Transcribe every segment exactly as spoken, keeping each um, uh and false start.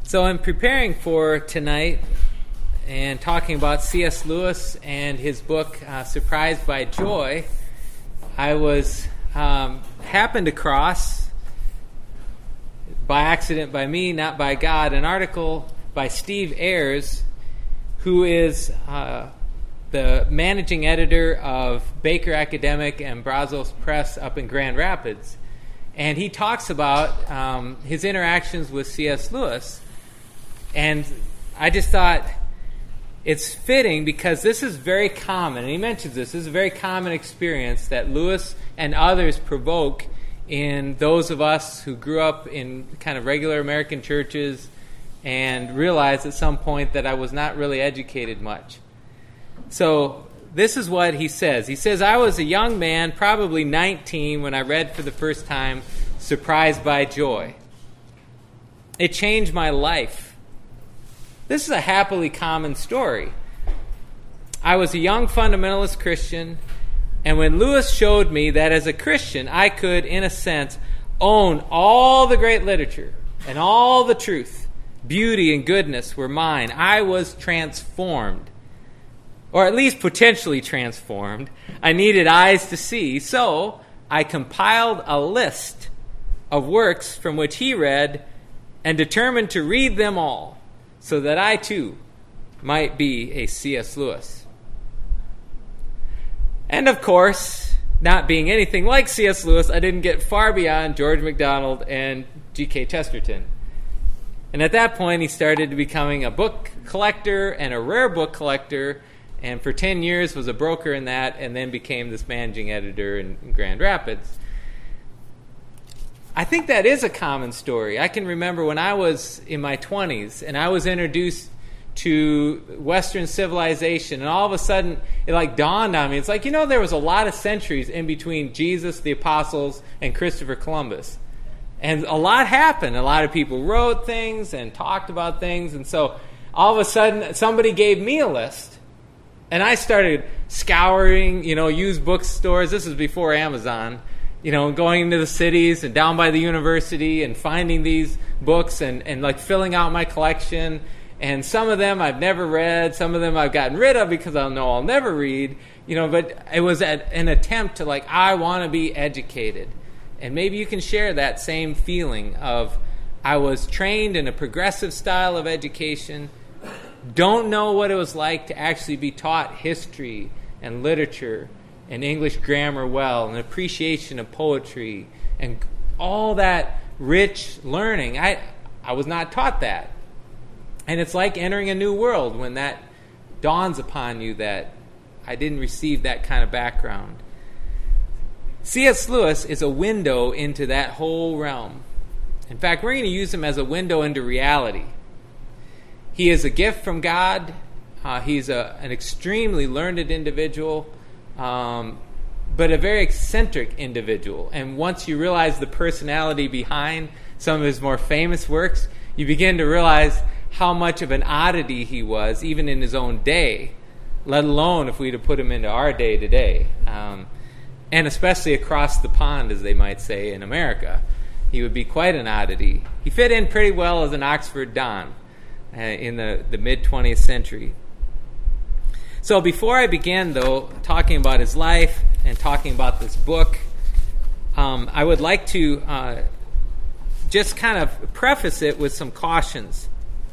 So I'm preparing for tonight and talking about C S Lewis and his book, uh, Surprised by Joy. I was um, happened across, by accident by me, not by God, an article by Steve Ayers, who is uh, the managing editor of Baker Academic and Brazos Press up in Grand Rapids. And he talks about um, his interactions with C S Lewis. And I just thought it's fitting because this is very common, and he mentions this, this is a very common experience that Lewis and others provoke in those of us who grew up in kind of regular American churches and realized at some point that I was not really educated much. So this is what he says. He says, I was a young man, probably nineteen, when I read for the first time Surprised by Joy. It changed my life. This is a happily common story. I was a young fundamentalist Christian, and when Lewis showed me that as a Christian I could, in a sense, own all the great literature and all the truth, beauty and goodness were mine, I was transformed, or at least potentially transformed. I needed eyes to see, so I compiled a list of works from which he read and determined to read them all, so that I, too, might be a C S Lewis. And, of course, not being anything like C S Lewis, I didn't get far beyond George MacDonald and G K Chesterton. And at that point, he started becoming a book collector and a rare book collector, and for ten years was a broker in that, and then became this managing editor in Grand Rapids. I think that is a common story. I can remember when I was in my twenties and I was introduced to Western civilization, and all of a sudden it like dawned on me. It's like, you know, there was a lot of centuries in between Jesus, the apostles, and Christopher Columbus. And a lot happened. A lot of people wrote things and talked about things. And so all of a sudden somebody gave me a list. And I started scouring, you know, used bookstores. This was before Amazon. You know, going into the cities and down by the university and finding these books and, and like filling out my collection. And some of them I've never read. Some of them I've gotten rid of because I know I'll never read. You know, but it was at, an attempt to like, I want to be educated. And maybe you can share that same feeling of, I was trained in a progressive style of education, don't know what it was like to actually be taught history and literature and English grammar well, and appreciation of poetry, and all that rich learning. I I was not taught that. And it's like entering a new world when that dawns upon you that I didn't receive that kind of background. C S Lewis is a window into that whole realm. In fact, we're going to use him as a window into reality. He is a gift from God. Uh, he's a, an extremely learned individual. Um, but a very eccentric individual. And once you realize the personality behind some of his more famous works, you begin to realize how much of an oddity he was, even in his own day, let alone if we'd have put him into our day today. Um, and especially across the pond, as they might say, in America. He would be quite an oddity. He fit in pretty well as an Oxford Don uh, in the, the mid-twentieth century. So before I begin, though, talking about his life and talking about this book, um, I would like to uh, just kind of preface it with some cautions.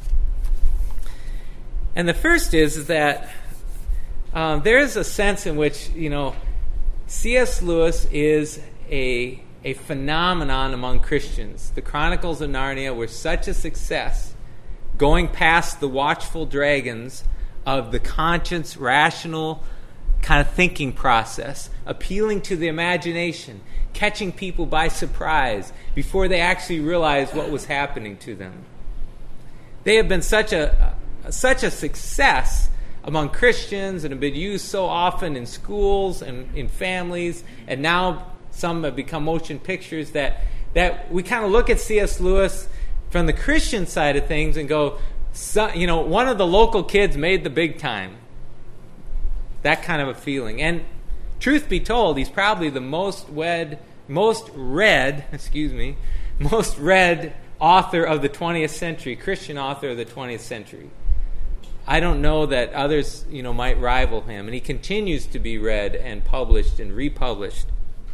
And the first is, is that um, there is a sense in which, you know, C S Lewis is a, a phenomenon among Christians. The Chronicles of Narnia were such a success, going past the watchful dragons of the conscience, rational kind of thinking process, appealing to the imagination, catching people by surprise before they actually realized what was happening to them. They have been such a such a success among Christians and have been used so often in schools and in families, and now some have become motion pictures that, that we kind of look at C S Lewis from the Christian side of things and go, So, you know, one of the local kids made the big time. That kind of a feeling. And truth be told, he's probably the most read, most read, excuse me, most read author of the twentieth century, Christian author of the twentieth century. I don't know that others, you know, might rival him, and he continues to be read and published and republished.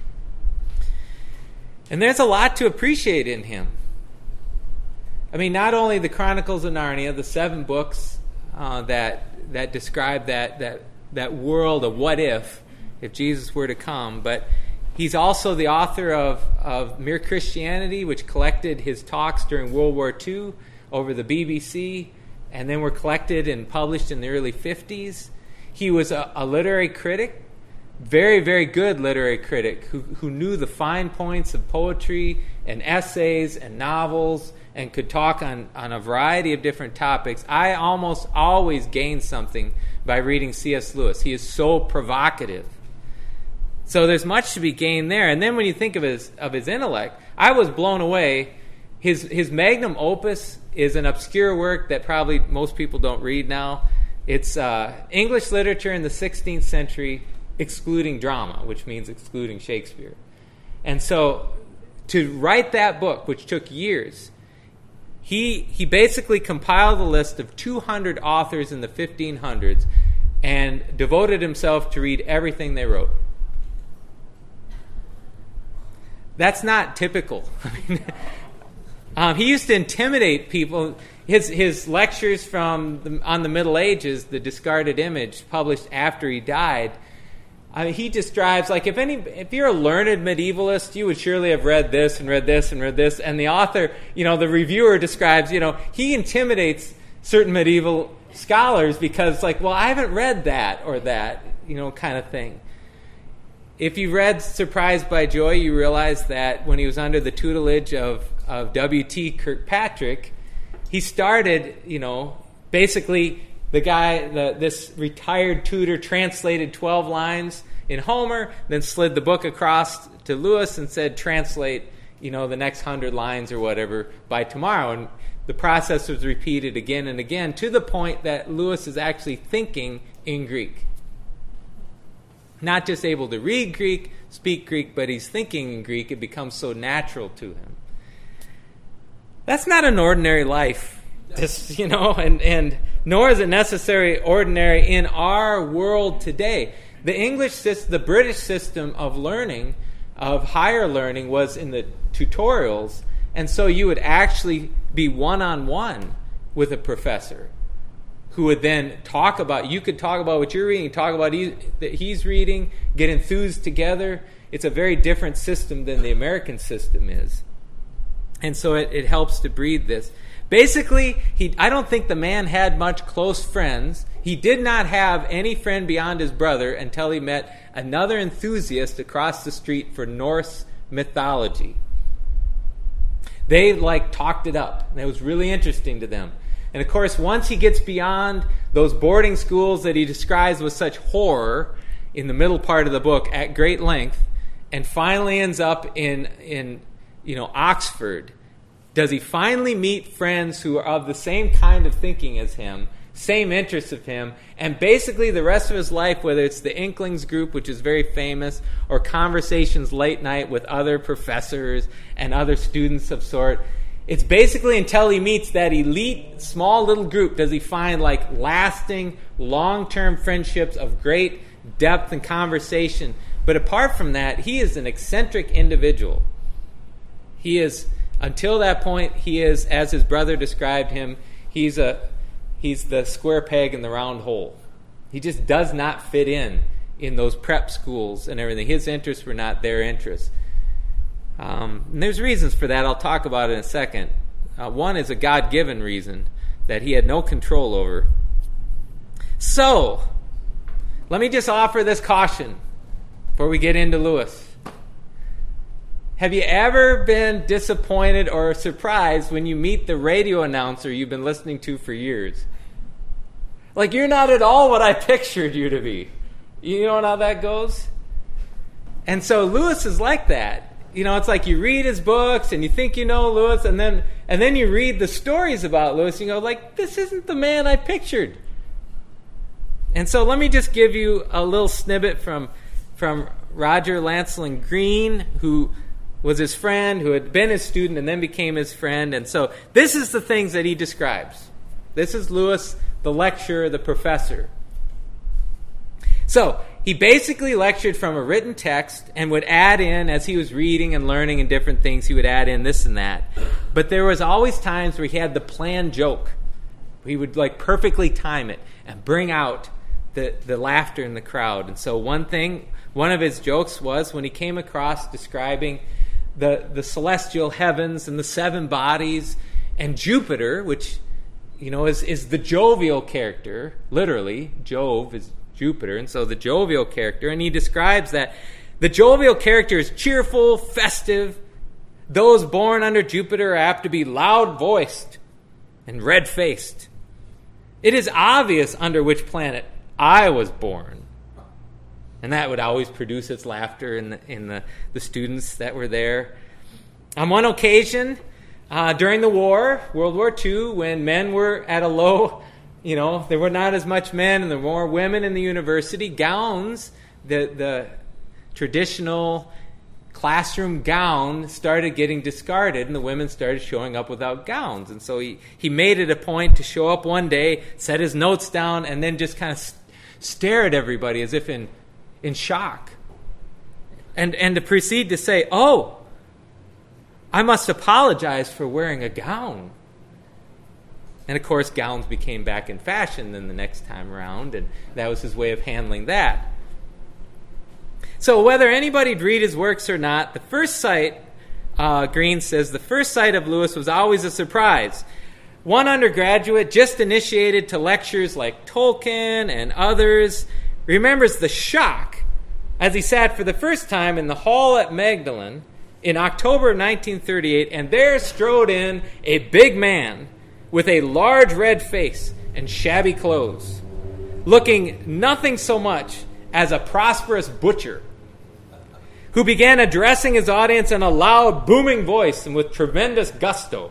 And there's a lot to appreciate in him. I mean, not only the Chronicles of Narnia, the seven books uh, that that describe that that that world of what if, if Jesus were to come, but he's also the author of, of Mere Christianity, which collected his talks during World War Two over the B B C, and then were collected and published in the early fifties. He was a, a literary critic, very, very good literary critic, who, who knew the fine points of poetry and essays and novels and could talk on, on a variety of different topics. I almost always gain something by reading C S Lewis. He is so provocative. So there's much to be gained there. And then when you think of his of his intellect, I was blown away. His his magnum opus is an obscure work that probably most people don't read now. It's uh, English literature in the sixteenth century, excluding drama, which means excluding Shakespeare. And so to write that book, which took years, he he basically compiled a list of two hundred authors in the fifteen hundreds and devoted himself to read everything they wrote. That's not typical. I mean, um, he used to intimidate people. His his lectures from the, on the Middle Ages, The Discarded Image, published after he died. I mean, he describes, like, if any, if you're a learned medievalist, you would surely have read this and read this and read this. And the author, you know, the reviewer describes, you know, he intimidates certain medieval scholars because, like, well, I haven't read that or that, you know, kind of thing. If you read Surprised by Joy, you realize that when he was under the tutelage of, of W T Kirkpatrick, he started, you know, basically the guy, the, this retired tutor translated twelve lines in Homer, then slid the book across to Lewis and said, translate, you know, the next hundred lines or whatever by tomorrow. And the process was repeated again and again to the point that Lewis is actually thinking in Greek. Not just able to read Greek, speak Greek, but he's thinking in Greek. It becomes so natural to him. That's not an ordinary life, just, you know, and, and nor is it necessarily ordinary in our world today. The English system, the British system of learning, of higher learning, was in the tutorials, and so you would actually be one-on-one with a professor who would then talk about, you could talk about what you're reading, talk about he, that he's reading, get enthused together. It's a very different system than the American system is. And so it, it helps to breed this. Basically, he, I don't think the man had much close friends. He did not have any friend beyond his brother until he met another enthusiast across the street for Norse mythology. They, like, talked it up. And it was really interesting to them. And of course, once he gets beyond those boarding schools that he describes with such horror in the middle part of the book at great length, and finally ends up in, in you know, Oxford, does he finally meet friends who are of the same kind of thinking as him, same interests of him, and basically the rest of his life, whether it's the Inklings group, which is very famous, or conversations late night with other professors and other students of sort, it's basically until he meets that elite, small little group does he find, like, lasting, long-term friendships of great depth and conversation. But apart from that, he is an eccentric individual. He is, until that point, he is, as his brother described him, he's a he's the square peg in the round hole. He just does not fit in in those prep schools and everything. His interests were not their interests. Um, and there's reasons for that. I'll talk about it in a second. Uh, one is a God-given reason that he had no control over. So, let me just offer this caution before we get into Lewis. Have you ever been disappointed or surprised when you meet the radio announcer you've been listening to for years? Like, you're not at all what I pictured you to be. You know how that goes? And so Lewis is like that. You know, it's like you read his books and you think you know Lewis, and then and then you read the stories about Lewis and you go, like, this isn't the man I pictured. And so let me just give you a little snippet from from Roger Lancelin Green, who was his friend, who had been his student and then became his friend. And so this is the things that he describes. This is Lewis, the lecturer, the professor. So he basically lectured from a written text and would add in, as he was reading and learning and different things, he would add in this and that. But there was always times where he had the planned joke. He would like perfectly time it and bring out the, the laughter in the crowd. And so one thing, one of his jokes was when he came across describing the, the celestial heavens and the seven bodies and Jupiter, which, you know, is, is the jovial character. Literally, Jove is Jupiter, and so the jovial character. And he describes that the jovial character is cheerful, festive. Those born under Jupiter are apt to be loud-voiced and red-faced. It is obvious under which planet I was born. And that would always produce its laughter in the, in the, the students that were there. On one occasion, uh, during the war, World War Two, when men were at a low, you know, there were not as much men and there were more women in the university, gowns, the, the traditional classroom gown started getting discarded, and the women started showing up without gowns. And so he, he made it a point to show up one day, set his notes down, and then just kind of st- stare at everybody as if in in shock. And and to proceed to say, oh, I must apologize for wearing a gown. And of course, gowns became back in fashion then the next time around, and that was his way of handling that. So whether anybody'd read his works or not, the first sight, uh, Green says, the first sight of Lewis was always a surprise. One undergraduate just initiated to lectures like Tolkien and others remembers the shock as he sat for the first time in the hall at Magdalen in October of nineteen thirty-eight, and there strode in a big man with a large red face and shabby clothes, looking nothing so much as a prosperous butcher, who began addressing his audience in a loud, booming voice and with tremendous gusto.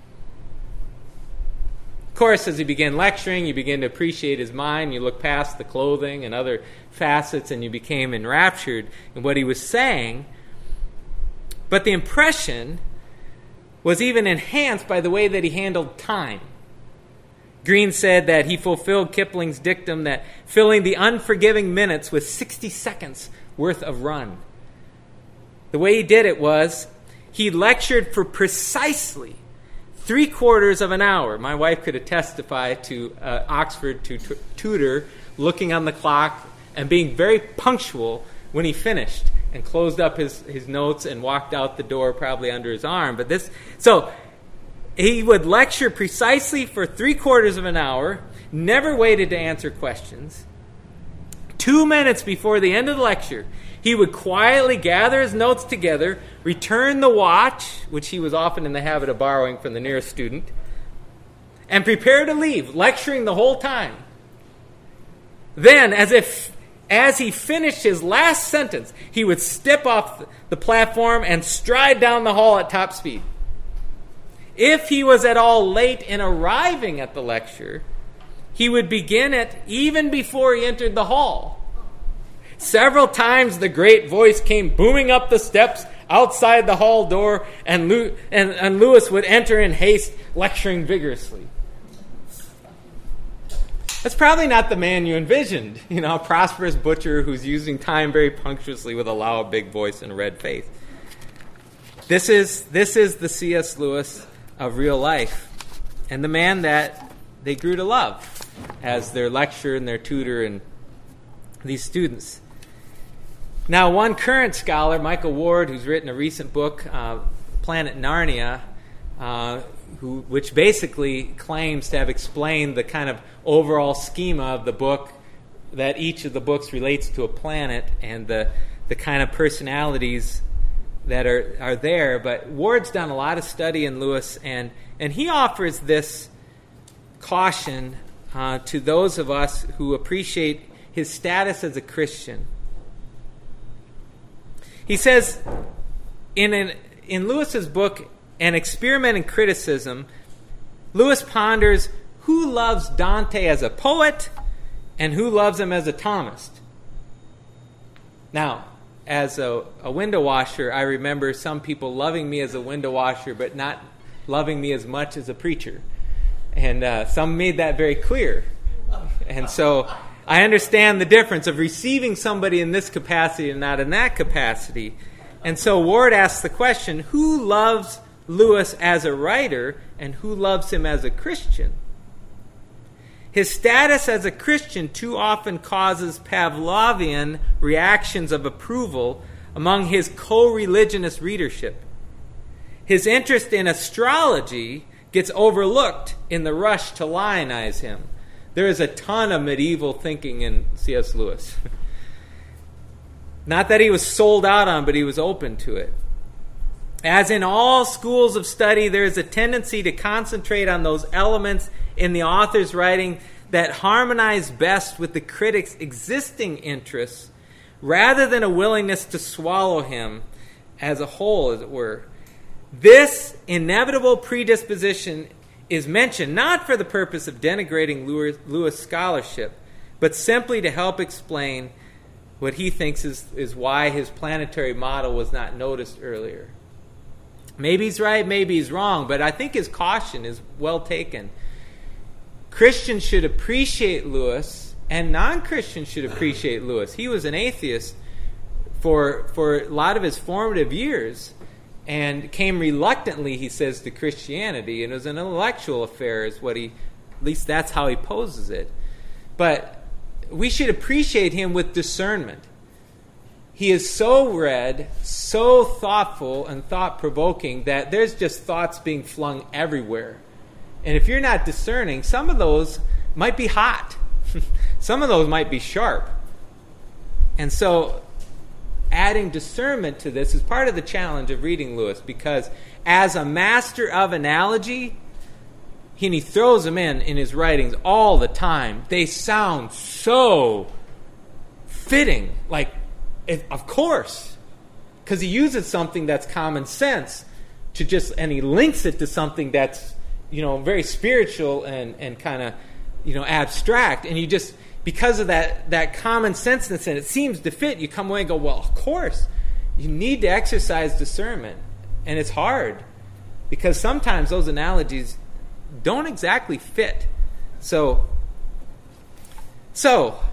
Of course, as he began lecturing, you began to appreciate his mind. You look past the clothing and other facets, and you became enraptured in what he was saying. But the impression was even enhanced by the way that he handled time. Green said that he fulfilled Kipling's dictum that filling the unforgiving minutes with sixty seconds worth of run. The way he did it was he lectured for precisely three quarters of an hour. My wife could testify to uh, Oxford to t- tutor looking on the clock and being very punctual when he finished and closed up his, his notes and walked out the door probably under his arm. But this, so he would lecture precisely for three quarters of an hour, never waited to answer questions. Two minutes before the end of the lecture, he would quietly gather his notes together, return the watch, which he was often in the habit of borrowing from the nearest student, and prepare to leave, lecturing the whole time. Then, as if as he finished his last sentence, he would step off the platform and stride down the hall at top speed. If he was at all late in arriving at the lecture, he would begin it even before he entered the hall. Several times the great voice came booming up the steps outside the hall door, and, Lew- and, and Lewis would enter in haste, lecturing vigorously. That's probably not the man you envisioned, you know, a prosperous butcher who's using time very punctuously with a loud, big voice and a red face. This is this is the C S. Lewis of real life, and the man that they grew to love as their lecturer and their tutor and these students. Now, one current scholar, Michael Ward, who's written a recent book, uh, Planet Narnia, uh, who, which basically claims to have explained the kind of overall schema of the book, that each of the books relates to a planet and the the kind of personalities that are, are there. But Ward's done a lot of study in Lewis, and, and he offers this caution uh, to those of us who appreciate his status as a Christian. He says in an, in Lewis's book, An Experiment in Criticism, Lewis ponders who loves Dante as a poet and who loves him as a Thomist. Now, as a, a window washer, I remember some people loving me as a window washer, but not loving me as much as a preacher. And uh, some made that very clear. And so I understand the difference of receiving somebody in this capacity and not in that capacity. And so Ward asks the question, who loves Lewis as a writer and who loves him as a Christian? His status as a Christian too often causes Pavlovian reactions of approval among his co-religionist readership. His interest in astrology gets overlooked in the rush to lionize him. There is a ton of medieval thinking in C S Lewis. Not that he was sold out on, but he was open to it. As in all schools of study, there is a tendency to concentrate on those elements in the author's writing that harmonize best with the critic's existing interests, rather than a willingness to swallow him as a whole, as it were. This inevitable predisposition is mentioned not for the purpose of denigrating Lewis, Lewis scholarship, but simply to help explain what he thinks is, is why his planetary model was not noticed earlier. Maybe he's right, maybe he's wrong, but I think his caution is well taken. Christians should appreciate Lewis, and non-Christians should appreciate Lewis. He was an atheist for, for a lot of his formative years, and came reluctantly, he says, to Christianity, and it was an intellectual affair, is what he, at least that's how he poses it. But we should appreciate him with discernment. He is so read, so thoughtful and thought-provoking that there's just thoughts being flung everywhere. And if you're not discerning, some of those might be hot. Some of those might be sharp. And so adding discernment to this is part of the challenge of reading Lewis, because as a master of analogy, and he throws them in in his writings all the time, they sound so fitting, like, it, of course, because he uses something that's common sense to just, and he links it to something that's, you know, very spiritual and, and kind of, you know, abstract, and you just, because of that that common senseness, and it seems to fit, you come away and go, well, of course, you need to exercise discernment, and it's hard because sometimes those analogies don't exactly fit. So, so.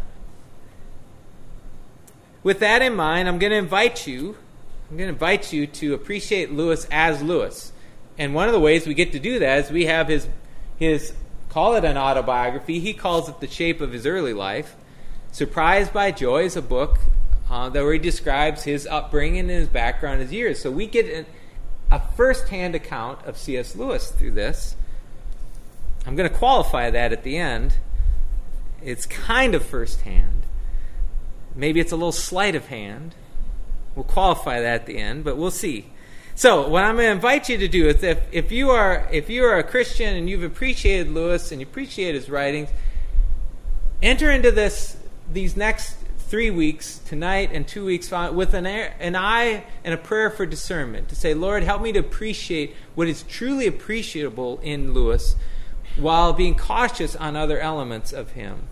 With that in mind, I'm going to invite you, I'm going to invite you to appreciate Lewis as Lewis. And one of the ways we get to do that is we have his, his call it an autobiography. He calls it The Shape of His Early Life. Surprised by Joy is a book uh, that where he describes his upbringing and his background, his years. So we get a, a first-hand account of C S Lewis through this. I'm going to qualify that at the end. It's kind of first-hand. Maybe it's a little sleight of hand. We'll qualify that at the end, but we'll see. So what I'm going to invite you to do is, if, if you are if you are a Christian and you've appreciated Lewis and you appreciate his writings, enter into this these next three weeks, tonight and two weeks, with an, an eye and a prayer for discernment, to say, Lord, help me to appreciate what is truly appreciable in Lewis while being cautious on other elements of him.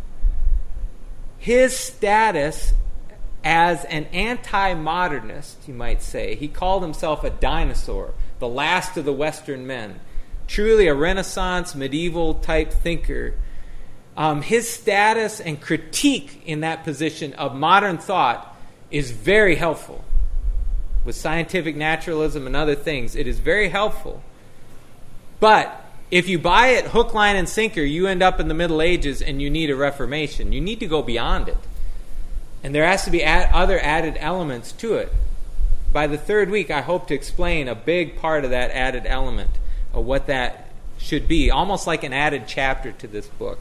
His status as an anti-modernist, you might say. He called himself a dinosaur, the last of the Western men. Truly a Renaissance, medieval-type thinker. Um, his status and critique in that position of modern thought is very helpful. With scientific naturalism and other things, it is very helpful. But if you buy it hook, line, and sinker, you end up in the Middle Ages and you need a Reformation. You need to go beyond it. And there has to be add, other added elements to it. By the third week, I hope to explain a big part of that added element, of what that should be, almost like an added chapter to this book.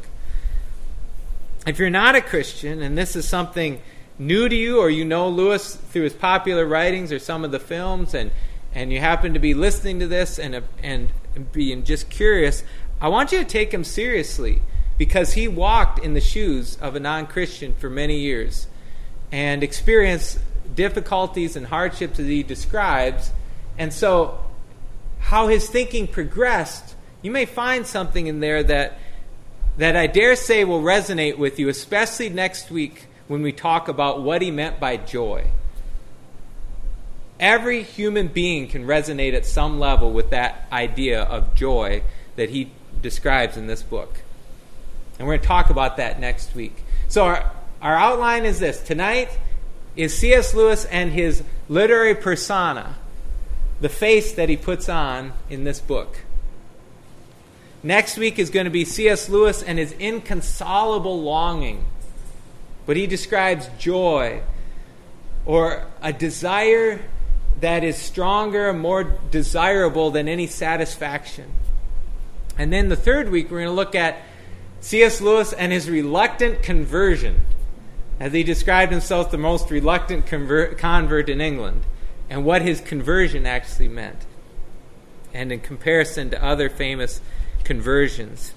If you're not a Christian, and this is something new to you, or you know Lewis through his popular writings or some of the films, and, and you happen to be listening to this and, and being just curious, I want you to take him seriously, because he walked in the shoes of a non-Christian for many years and experienced difficulties and hardships that he describes. And so how his thinking progressed, you may find something in there that that I dare say will resonate with you, especially next week when we talk about what he meant by joy. Every human being can resonate at some level with that idea of joy that he describes in this book. And we're going to talk about that next week. So our, our outline is this. Tonight is C S. Lewis and his literary persona, the face that he puts on in this book. Next week is going to be C S. Lewis and his inconsolable longing. But he describes joy, or a desire that is stronger and more desirable than any satisfaction. And then the third week, we're going to look at C S. Lewis and his reluctant conversion, as he described himself the most reluctant convert, convert in England, and what his conversion actually meant, and in comparison to other famous conversions.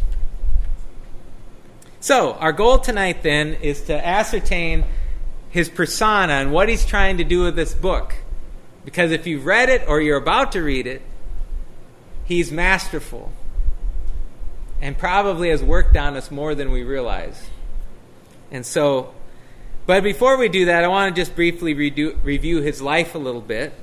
So, our goal tonight then is to ascertain his persona and what he's trying to do with this book. Because if you've read it or you're about to read it, he's masterful and probably has worked on us more than we realize. And so, but before we do that, I want to just briefly redo, review his life a little bit.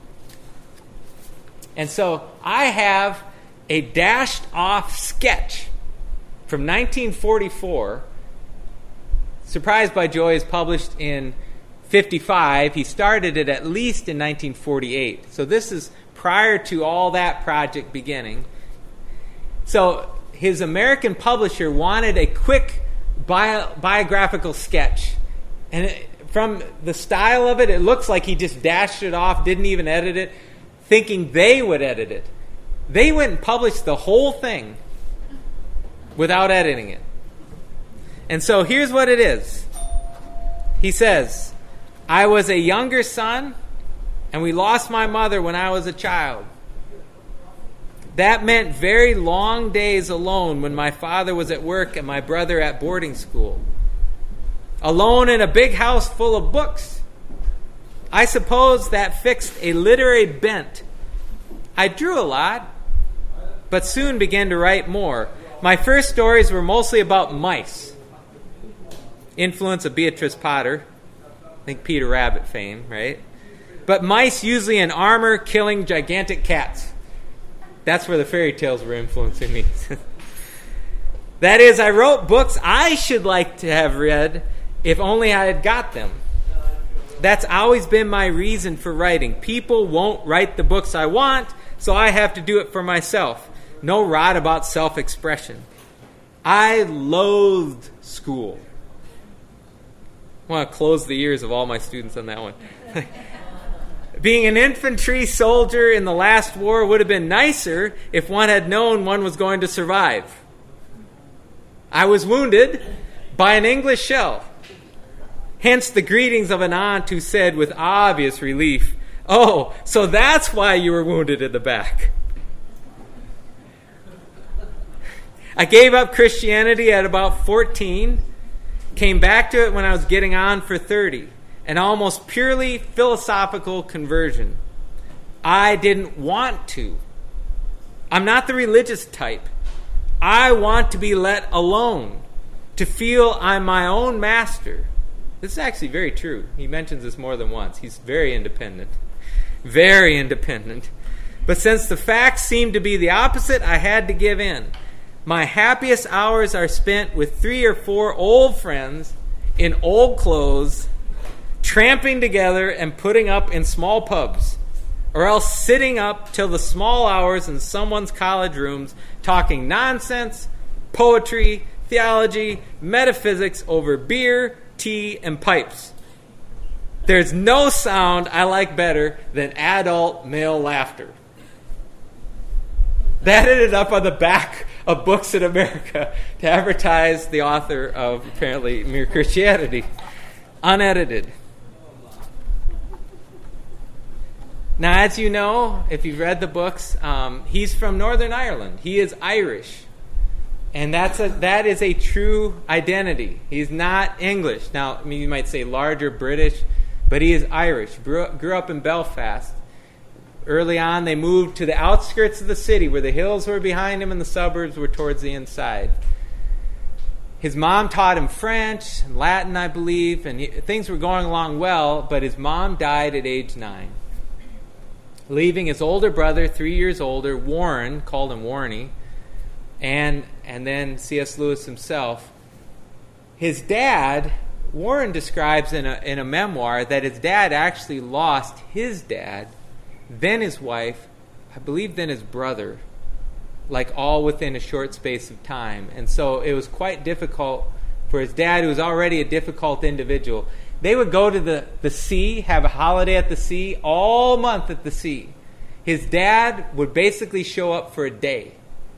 And so, I have a dashed off sketch from nineteen forty-four. Surprised by Joy is published in fifty-five. He started it at least in nineteen forty-eight. So this is prior to all that project beginning. So his American publisher wanted a quick bio, biographical sketch. And it, from the style of it, it looks like he just dashed it off, didn't even edit it, thinking they would edit it. They went and published the whole thing without editing it. And so here's what it is. He says, I was a younger son, and we lost my mother when I was a child. That meant very long days alone when my father was at work and my brother at boarding school. Alone in a big house full of books. I suppose that fixed a literary bent. I drew a lot, but soon began to write more. My first stories were mostly about mice. Influence of Beatrice Potter. I think Peter Rabbit fame, right? But mice usually in armor killing gigantic cats. That's where the fairy tales were influencing me. That is, I wrote books I should like to have read if only I had got them. That's always been my reason for writing. People won't write the books I want, so I have to do it for myself. No rot about self-expression. I loathed school. I want to close the ears of all my students on that one. Being an infantry soldier in the last war would have been nicer if one had known one was going to survive. I was wounded by an English shell. Hence the greetings of an aunt who said with obvious relief, "Oh, so that's why you were wounded in the back." I gave up Christianity at about fourteen, came back to it when I was getting on for thirty. An almost purely philosophical conversion. I didn't want to. I'm not the religious type. I want to be let alone, to feel I'm my own master. This is actually very true. He mentions this more than once. He's very independent. Very independent. But since the facts seemed to be the opposite, I had to give in. My happiest hours are spent with three or four old friends in old clothes, tramping together and putting up in small pubs, or else sitting up till the small hours in someone's college rooms talking nonsense, poetry, theology, metaphysics over beer, tea, and pipes. There's no sound I like better than adult male laughter. That ended up on the back of Books in America to advertise the author of, apparently, Mere Christianity. Unedited. Now, as you know, if you've read the books, um, he's from Northern Ireland. He is Irish. And that's a, that is a true identity. He's not English. Now, I mean, you might say larger British, but he is Irish. Grew, grew up in Belfast. Early on, they moved to the outskirts of the city where the hills were behind him and the suburbs were towards the inside. His mom taught him French and Latin, I believe, and he, things were going along well, but his mom died at age nine. leaving his older brother, three years older, Warren, called him Warnie, and and then C S. Lewis himself. His dad, Warren describes in a in a memoir that his dad actually lost his dad, then his wife, I believe then his brother, like all within a short space of time. And so it was quite difficult for his dad, who was already a difficult individual. They would go to the, the sea, have a holiday at the sea, all month at the sea. His dad would basically show up for a day.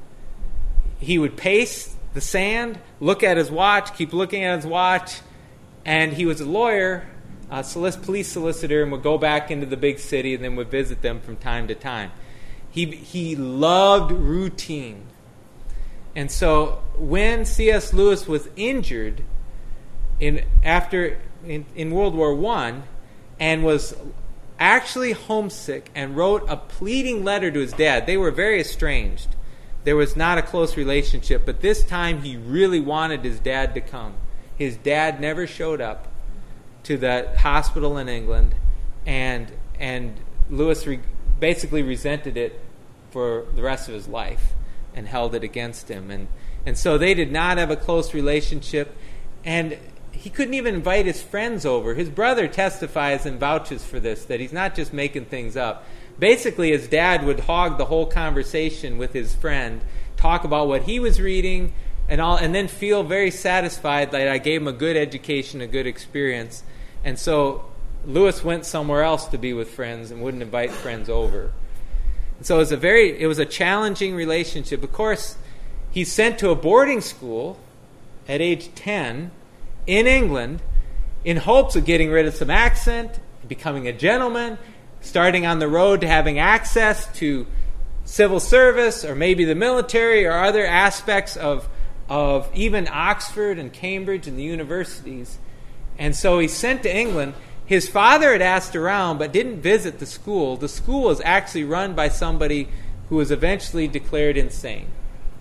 He would pace the sand, look at his watch, keep looking at his watch, and he was a lawyer, a solic- police solicitor, and would go back into the big city and then would visit them from time to time. He he loved routine. And so when C S. Lewis was injured in after in, in World War One and was actually homesick and wrote a pleading letter to his dad, they were very estranged. There was not a close relationship, but this time he really wanted his dad to come. His dad never showed up to the hospital in England, and and Lewis re- basically resented it for the rest of his life and held it against him. And, and so they did not have a close relationship, and he couldn't even invite his friends over. His brother testifies and vouches for this, that he's not just making things up. Basically, his dad would hog the whole conversation with his friend, talk about what he was reading, and all, and then feel very satisfied that I gave him a good education, a good experience. And so Lewis went somewhere else to be with friends and wouldn't invite friends over. And so it was a very, it was a challenging relationship. Of course, he's sent to a boarding school at age ten in England in hopes of getting rid of some accent, becoming a gentleman, starting on the road to having access to civil service or maybe the military or other aspects of of even Oxford and Cambridge and the universities. And so he's sent to England. His father had asked around but didn't visit the school. The school was actually run by somebody who was eventually declared insane.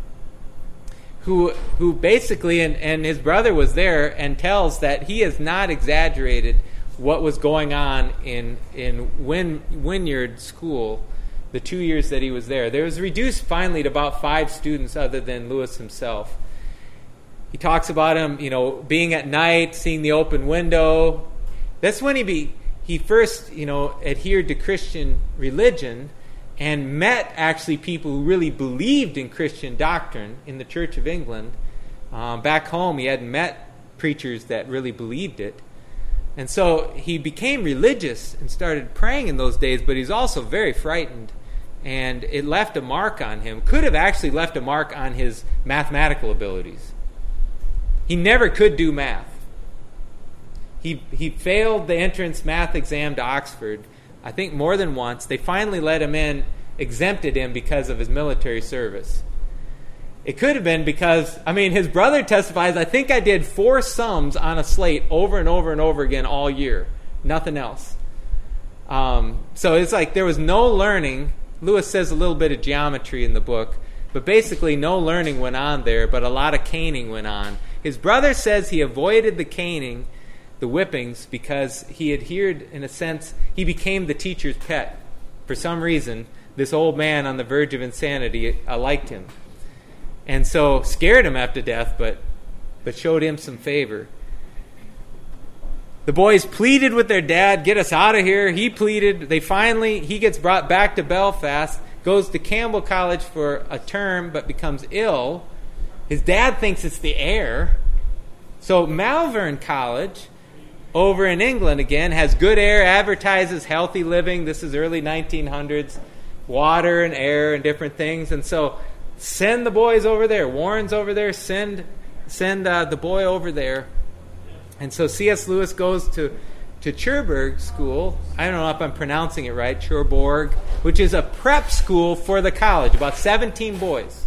Who who basically, and, and his brother was there and tells that he has not exaggerated what was going on in in Win, Wynyard School the two years that he was there. There was reduced finally to about five students other than Lewis himself. He talks about him, you know, being at night, seeing the open window. That's when he be, he first, you know, adhered to Christian religion and met actually people who really believed in Christian doctrine in the Church of England. Um, back home, he hadn't met preachers that really believed it. And so he became religious and started praying in those days, but he's also very frightened. And it left a mark on him. Could have actually left a mark on his mathematical abilities. He never could do math. He he failed the entrance math exam to Oxford, I think more than once. They finally let him in, exempted him because of his military service. It could have been because, I mean, his brother testifies, I think I did four sums on a slate over and over and over again all year. Nothing else. Um, so it's like there was no learning. Lewis says a little bit of geometry in the book, but basically no learning went on there, but a lot of caning went on. His brother says he avoided the caning, the whippings, because he adhered, in a sense, he became the teacher's pet. For some reason, this old man on the verge of insanity uh, liked him. And so scared him after death, but but showed him some favor. The boys pleaded with their dad, get us out of here. He pleaded. They finally, he gets brought back to Belfast, goes to Campbell College for a term, but becomes ill. His dad thinks it's the air. So Malvern College, over in England again, has good air, advertises healthy living. This is early nineteen hundreds, water and air and different things. And so send the boys over there. Warren's over there. Send send uh, the boy over there. And so C S. Lewis goes to, to Cherbourg School. I don't know if I'm pronouncing it right, Cherbourg, which is a prep school for the college, about seventeen boys.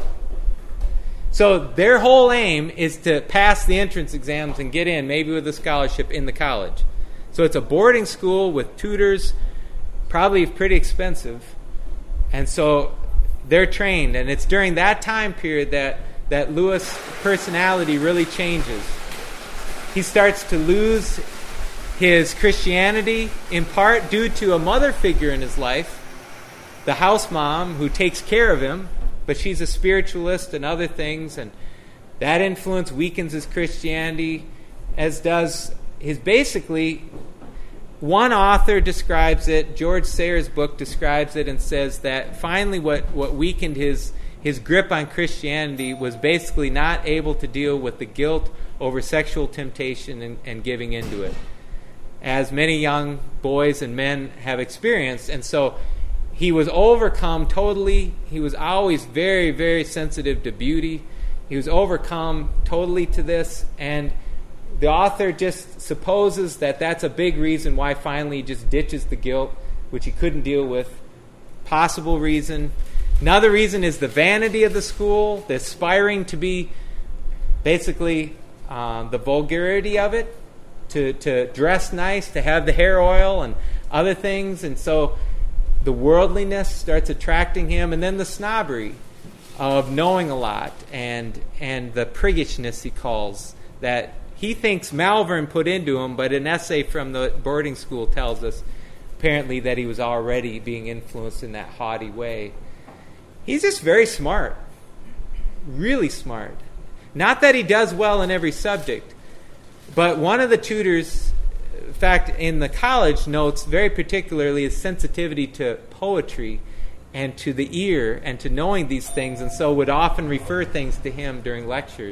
So their whole aim is to pass the entrance exams and get in, maybe with a scholarship in the college. So it's a boarding school with tutors, probably pretty expensive. And so they're trained. And it's during that time period that, that Lewis' personality really changes. He starts to lose his Christianity, in part due to a mother figure in his life the house mom who takes care of him, but she's a spiritualist and other things, and that influence weakens his Christianity, as does his basically, one author describes it, George Sayers' book describes it and says that finally what, what weakened his, his grip on Christianity was basically not able to deal with the guilt over sexual temptation and, and giving into it, as many young boys and men have experienced. And so he was overcome totally. He was always very, very sensitive to beauty. He was overcome totally to this, and the author just supposes that that's a big reason why finally he just ditches the guilt, which he couldn't deal with. Possible reason. Another reason is the vanity of the school, the aspiring to be, basically, uh, the vulgarity of it, to, to dress nice, to have the hair oil and other things, and so the worldliness starts attracting him, and then the snobbery of knowing a lot, and and the priggishness, he calls, that he thinks Malvern put into him, but an essay from the boarding school tells us apparently that he was already being influenced in that haughty way. He's just very smart, really smart. Not that he does well in every subject, but one of the tutors, in fact, in the college, notes very particularly his sensitivity to poetry and to the ear and to knowing these things, and so would often refer things to him during lectures.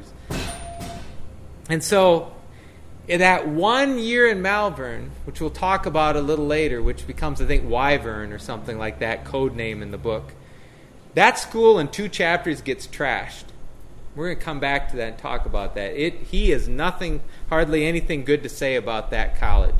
And so in that one year in Malvern, which we'll talk about a little later, which becomes, I think, Wyvern or something like that, code name in the book, that school in two chapters gets trashed. We're going to come back to that and talk about that. It, he has nothing, hardly anything good to say about that college.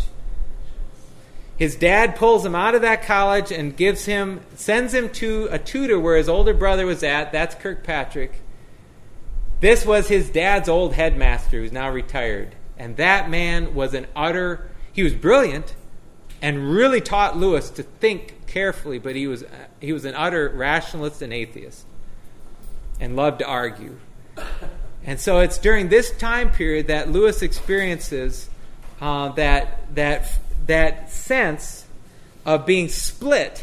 His dad pulls him out of that college and gives him, sends him to a tutor where his older brother was at. That's Kirkpatrick. This was his dad's old headmaster, who's now retired. And that man was an utter, he was brilliant and really taught Lewis to think carefully, but he was he was an utter rationalist and atheist and loved to argue. And so it's during this time period that Lewis experiences uh, that that that sense of being split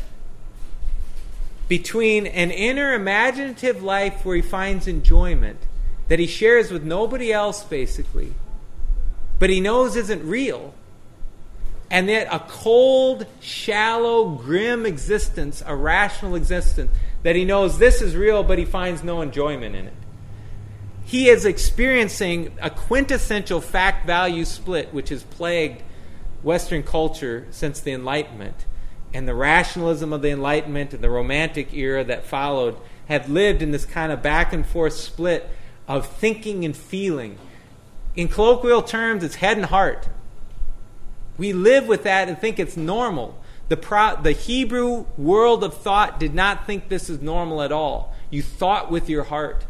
between an inner imaginative life where he finds enjoyment that he shares with nobody else, basically, but he knows isn't real, and yet a cold, shallow, grim existence, a rational existence, that he knows this is real, but he finds no enjoyment in it. He is experiencing a quintessential fact-value split, which has plagued Western culture since the Enlightenment. And the rationalism of the Enlightenment and the Romantic era that followed have lived in this kind of back-and-forth split of thinking and feeling. In colloquial terms, it's head and heart. We live with that and think it's normal. The, pro- the Hebrew world of thought did not think this is normal at all. You thought with your heart.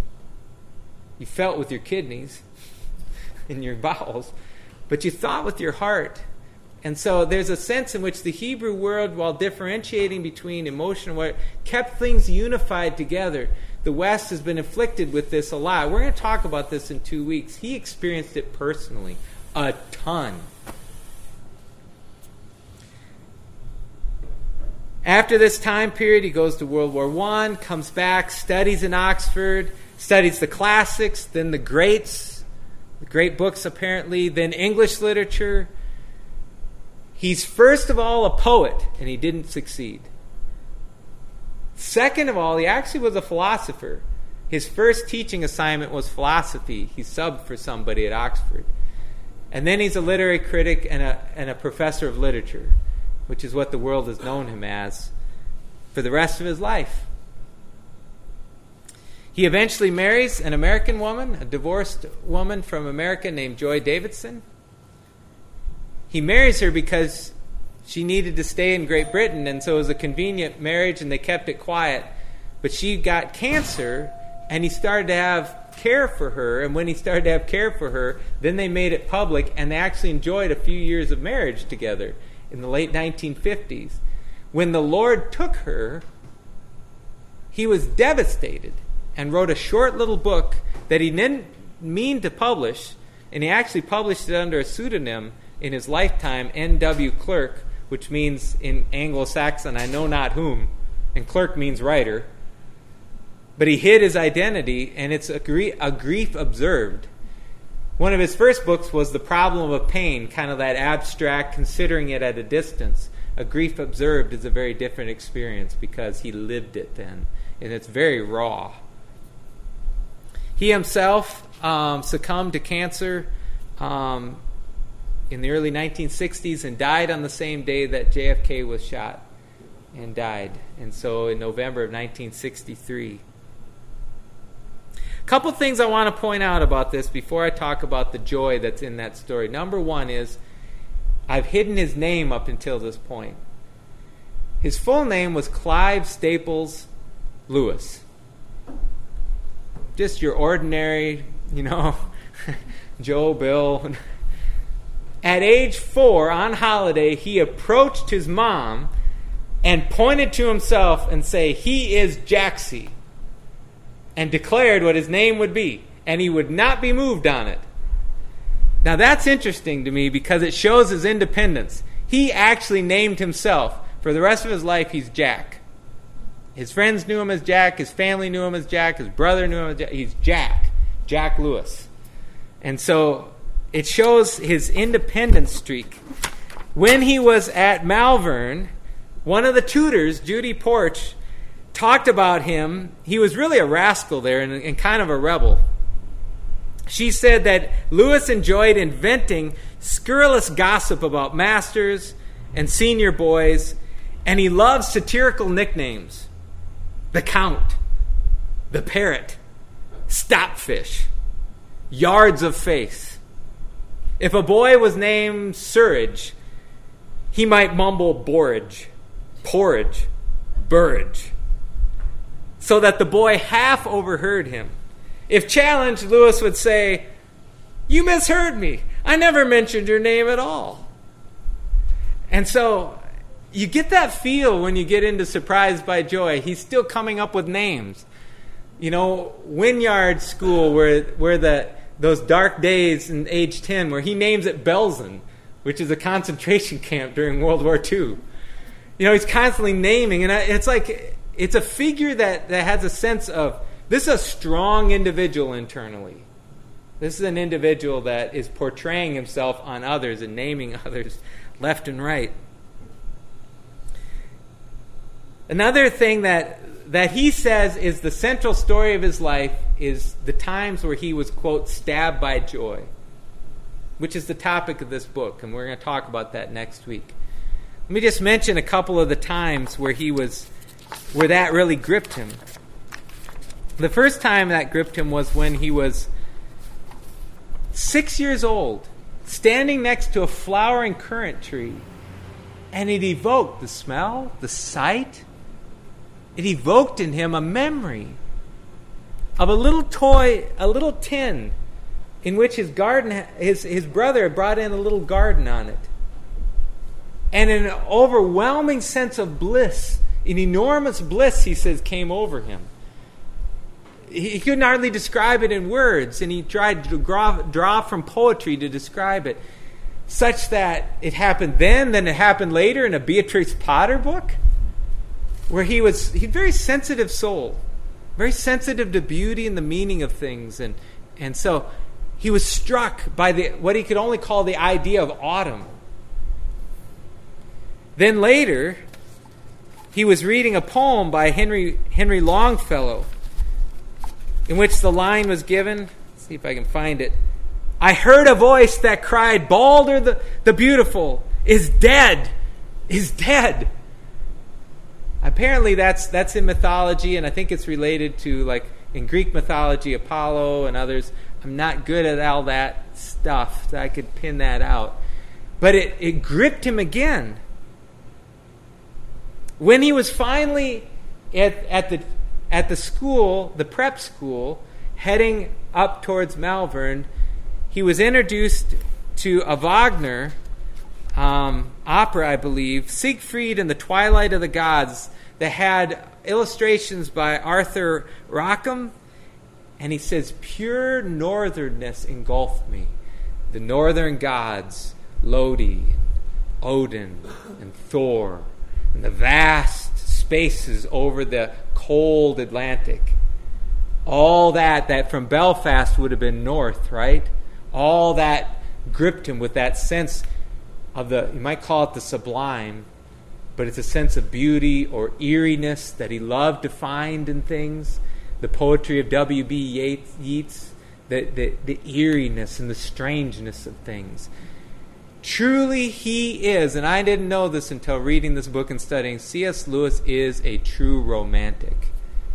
You felt with your kidneys and your bowels, but you thought with your heart. And so there's a sense in which the Hebrew world, while differentiating between emotion and what, kept things unified together. The West has been afflicted with this a lot. We're going to talk about this in two weeks. He experienced it personally, a ton. After this time period, he goes to World War One, comes back, studies in Oxford, studies the classics, then the greats, the great books apparently, then English literature. He's first of all a poet, and he didn't succeed. Second of all, he actually was a philosopher. His first teaching assignment was philosophy. He subbed for somebody at Oxford. And then he's a literary critic and a, and a professor of literature, which is what the world has known him as for the rest of his life. He eventually marries an American woman, a divorced woman from America named Joy Davidson. He marries her because she needed to stay in Great Britain, and so it was a convenient marriage, and they kept it quiet. But she got cancer, and he started to have care for her, and when he started to have care for her, then they made it public, and they actually enjoyed a few years of marriage together in the late nineteen fifties. When the Lord took her, he was devastated and wrote a short little book that he didn't mean to publish, and he actually published it under a pseudonym in his lifetime, N W Clerk, which means in Anglo-Saxon, I know not whom, and clerk means writer. But he hid his identity, and it's a, gr- a grief observed. One of his first books was The Problem of Pain, kind of that abstract, considering it at a distance. A grief observed is a very different experience because he lived it then, and it's very raw. He himself um, succumbed to cancer um, in the early nineteen sixties and died on the same day that J F K was shot and died. And so in November of nineteen sixty-three. A couple things I want to point out about this before I talk about the joy that's in that story. Number one is, I've hidden his name up until this point. His full name was Clive Staples Lewis. Just your ordinary, you know, Joe, Bill. At age four, on holiday, he approached his mom and pointed to himself and say, "He is Jaxie," and declared what his name would be, and he would not be moved on it. Now that's interesting to me because it shows his independence. He actually named himself. For the rest of his life, he's Jack. His friends knew him as Jack. His family knew him as Jack. His brother knew him as Jack. He's Jack. Jack Lewis. And so it shows his independence streak. When he was at Malvern, one of the tutors, Judy Porch, talked about him. He was really a rascal there and, and kind of a rebel. She said that Lewis enjoyed inventing scurrilous gossip about masters and senior boys, and he loved satirical nicknames. The Count, the Parrot, Stopfish, Yards of Face. If a boy was named Surridge, he might mumble borage, porridge, burridge, so that the boy half overheard him. If challenged, Lewis would say, "You misheard me. I never mentioned your name at all." And so you get that feel when you get into Surprised by Joy. He's still coming up with names. You know, Wynyard School, where where the those dark days in age ten, where he names it Belsen, which is a concentration camp during World War Two. You know, he's constantly naming, and it's like it's a figure that, that has a sense of, this is a strong individual internally. This is an individual that is portraying himself on others and naming others left and right. Another thing that that he says is the central story of his life is the times where he was, quote, stabbed by joy, which is the topic of this book, and we're going to talk about that next week. Let me just mention a couple of the times where he was, where that really gripped him. The first time that gripped him was when he was six years old, standing next to a flowering currant tree, and it evoked the smell, the sight. It evoked in him a memory of a little toy, a little tin, in which his garden, his his brother had brought in a little garden on it, and an overwhelming sense of bliss, an enormous bliss, he says, came over him. He couldn't hardly describe it in words, and he tried to draw, draw from poetry to describe it, such that it happened then, then it happened later in a Beatrix Potter book, where he was he very sensitive soul, very sensitive to beauty and the meaning of things, and and so he was struck by the what he could only call the idea of autumn. Then later, he was reading a poem by Henry Henry Longfellow, in which the line was given, let's see if I can find it. "I heard a voice that cried, Balder the, the beautiful is dead, is dead." Apparently that's that's in mythology, and I think it's related to, like, in Greek mythology, Apollo and others. I'm not good at all that stuff, so I could pin that out. But it, it gripped him again. When he was finally at, at the at the school, the prep school, heading up towards Malvern, he was introduced to a Wagner um, opera, I believe, Siegfried and the Twilight of the Gods, that had illustrations by Arthur Rackham. And he says, "Pure northernness engulfed me. The northern gods, Lodi, Odin, and Thor, and the vast spaces over the cold Atlantic. All that, that from Belfast would have been north, right? All that gripped him with that sense of the, you might call it the sublime, but it's a sense of beauty or eeriness that he loved to find in things. The poetry of W B Yeats, Yeats the, the, the eeriness and the strangeness of things. Truly he is, and I didn't know this until reading this book and studying, C S. Lewis is a true romantic.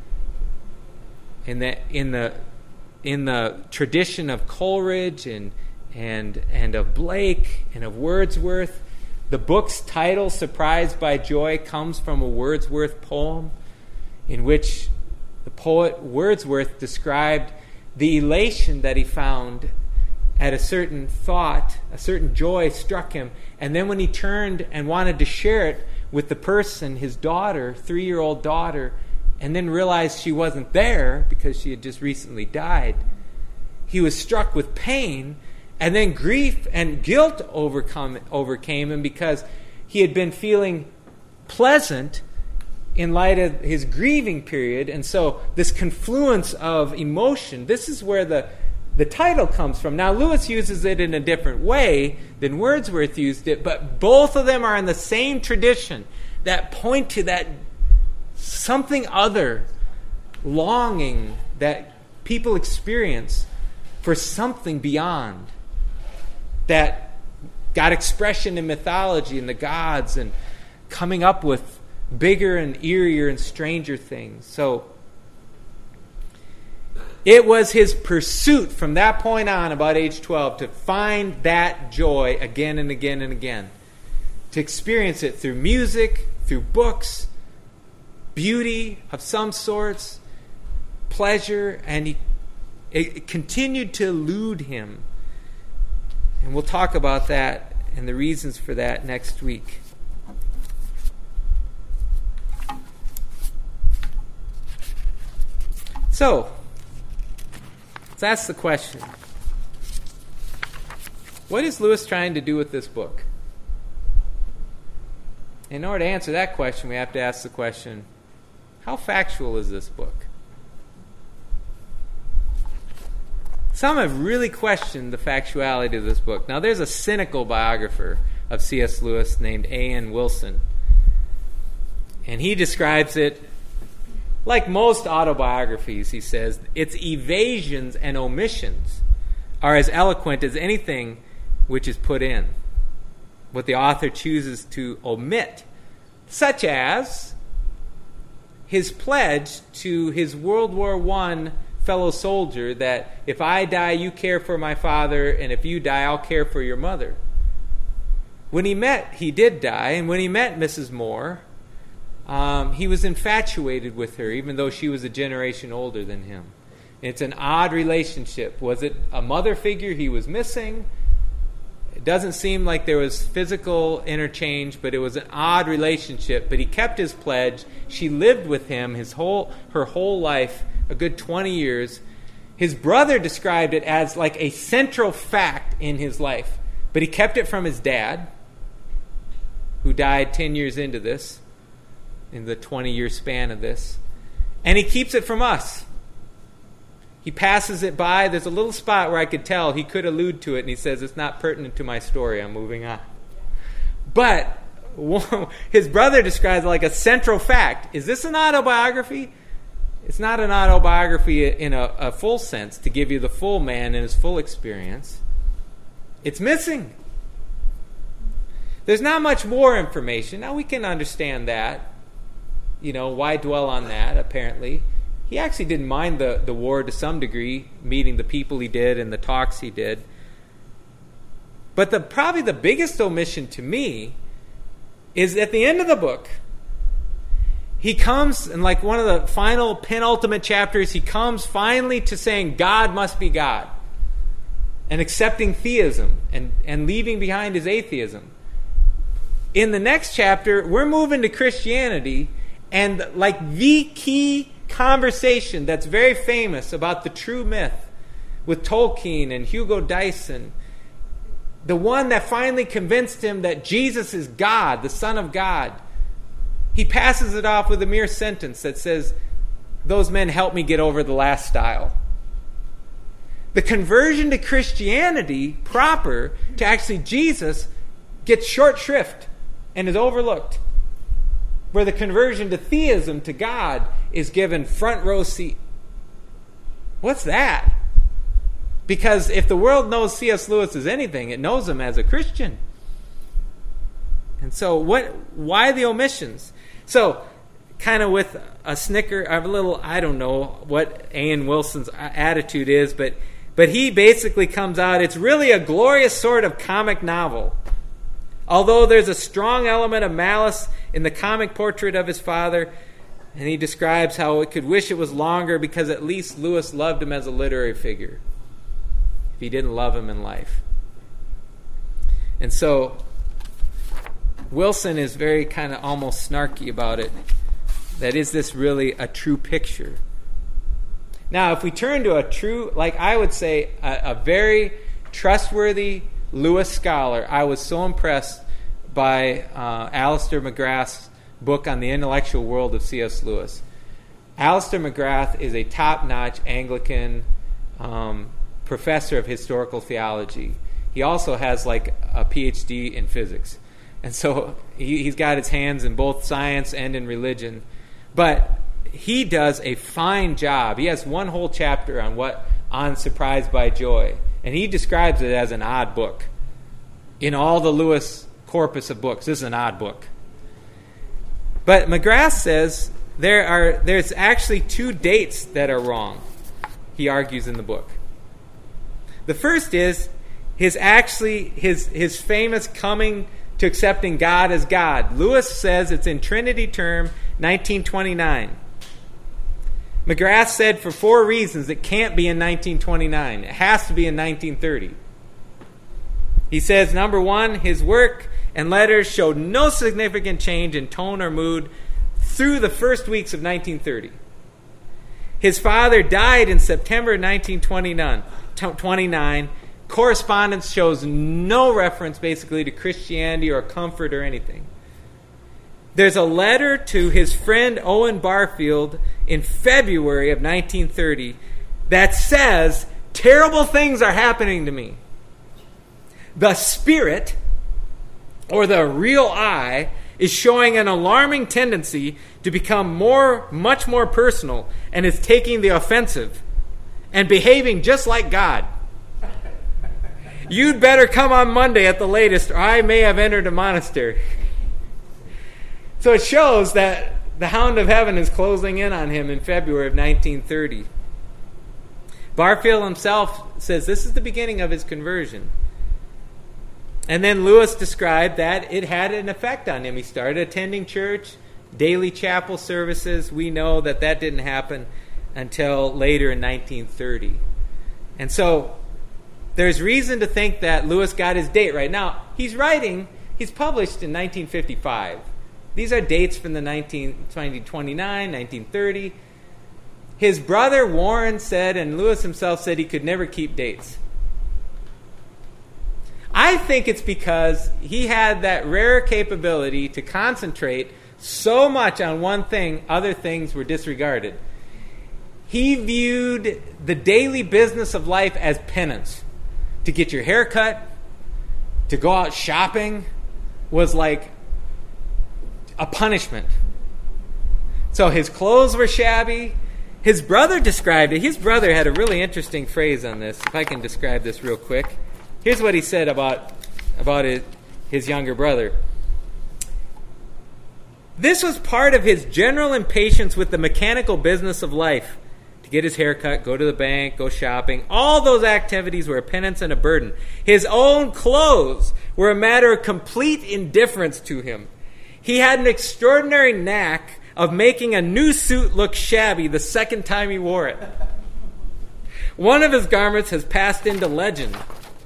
In the in the in the tradition of Coleridge and and and of Blake and of Wordsworth, the book's title, Surprised by Joy, comes from a Wordsworth poem in which the poet Wordsworth described the elation that he found at a certain thought, a certain joy struck him, and then when he turned and wanted to share it with the person, his daughter, three-year-old daughter, and then realized she wasn't there because she had just recently died, he was struck with pain, and then grief and guilt overcome, overcame him because he had been feeling pleasant in light of his grieving period. And so this confluence of emotion, this is where the, the title comes from. Now, Lewis uses it in a different way than Wordsworth used it, but both of them are in the same tradition that point to that something other longing that people experience for something beyond, that got expression in mythology and the gods and coming up with bigger and eerier and stranger things. So it was his pursuit from that point on, about age twelve, to find that joy again and again and again, to experience it through music, through books, beauty of some sorts, pleasure, and he, it continued to elude him. And we'll talk about that and the reasons for that next week. So, let's ask the question. What is Lewis trying to do with this book? In order to answer that question, we have to ask the question, how factual is this book? Some have really questioned the factuality of this book. Now, there's a cynical biographer of C S. Lewis named A N Wilson, and he describes it like most autobiographies. He says its evasions and omissions are as eloquent as anything which is put in, what the author chooses to omit, such as his pledge to his World War One fellow soldier that if I die, you care for my father, and if you die, I'll care for your mother. When he met, he did die, and when he met Missus Moore, um, he was infatuated with her, even though she was a generation older than him. It's an odd relationship. Was it a mother figure he was missing? It doesn't seem like there was physical interchange, but it was an odd relationship. But he kept his pledge. She lived with him his whole her whole life, a good twenty years. His brother described it as like a central fact in his life, but he kept it from his dad, who died ten years into this, in the twenty-year span of this. And he keeps it from us. He passes it by. There's a little spot where I could tell he could allude to it, and he says, it's not pertinent to my story. I'm moving on. But his brother describes it like a central fact. Is this an autobiography? It's not an autobiography in a, a full sense, to give you the full man in his full experience. It's missing. There's not much more information. Now, we can understand that. You know, why dwell on that, apparently? He actually didn't mind the, the war to some degree, meeting the people he did and the talks he did. But the probably the biggest omission to me is at the end of the book, he comes, in like one of the final penultimate chapters, he comes finally to saying God must be God and accepting theism and, and leaving behind his atheism. In the next chapter, we're moving to Christianity, and like the key conversation that's very famous about the true myth with Tolkien and Hugo Dyson, the one that finally convinced him that Jesus is God, the Son of God, he passes it off with a mere sentence that says, those men helped me get over the last stile. The conversion to Christianity proper, to actually Jesus, gets short shrift and is overlooked. Where the conversion to theism, to God, is given front row seat. What's that? Because if the world knows C S Lewis as anything, it knows him as a Christian. And so what? Why the omissions? So, kind of with a snicker, a little, I don't know what A N Wilson's attitude is, but but he basically comes out, it's really a glorious sort of comic novel. Although there's a strong element of malice in the comic portrait of his father, and he describes how it could wish it was longer because at least Lewis loved him as a literary figure, if he didn't love him in life. And so Wilson is very kind of almost snarky about it. That is this really a true picture? Now, if we turn to a true, like I would say, a, a very trustworthy Lewis scholar, I was so impressed by uh, Alistair McGrath's book on the intellectual world of C S Lewis. Alistair McGrath is a top-notch Anglican um, professor of historical theology. He also has like a P H D in physics. And so he, he's got his hands in both science and in religion. But he does a fine job. He has one whole chapter on what on Surprised by Joy. And he describes it as an odd book. In all the Lewis corpus of books, this is an odd book. But McGrath says there are there's actually two dates that are wrong, he argues in the book. The first is his actually his his famous coming to accepting God as God. Lewis says it's in Trinity term, nineteen twenty-nine. McGrath said for four reasons it can't be in nineteen twenty-nine. It has to be in nineteen thirty. He says, number one, his work and letters showed no significant change in tone or mood through the first weeks of nineteen thirty. His father died in September nineteen twenty-nine. Correspondence shows no reference basically to Christianity or comfort or anything. There's a letter to his friend Owen Barfield in February of nineteen thirty that says, terrible things are happening to me. The spirit, or the real I, is showing an alarming tendency to become more, much more personal, and is taking the offensive and behaving just like God. You'd better come on Monday at the latest, or I may have entered a monastery. So it shows that the hound of heaven is closing in on him in February of nineteen thirty. Barfield himself says this is the beginning of his conversion. And then Lewis described that it had an effect on him. He started attending church, daily chapel services. We know that that didn't happen until later in nineteen thirty. And so there's reason to think that Lewis got his date right. Now, he's writing, he's published in nineteen fifty-five. These are dates from the nineteen twenty-nine, nineteen thirty. His brother Warren said, and Lewis himself said, he could never keep dates. I think it's because he had that rare capability to concentrate so much on one thing, other things were disregarded. He viewed the daily business of life as penance. To get your hair cut, to go out shopping, was like a punishment. So his clothes were shabby. His brother described it. His brother had a really interesting phrase on this, if I can describe this real quick. Here's what he said about, about his, his younger brother. This was part of his general impatience with the mechanical business of life. To get his hair cut, go to the bank, go shopping. All those activities were a penance and a burden. His own clothes were a matter of complete indifference to him. He had an extraordinary knack of making a new suit look shabby the second time he wore it. One of his garments has passed into legend.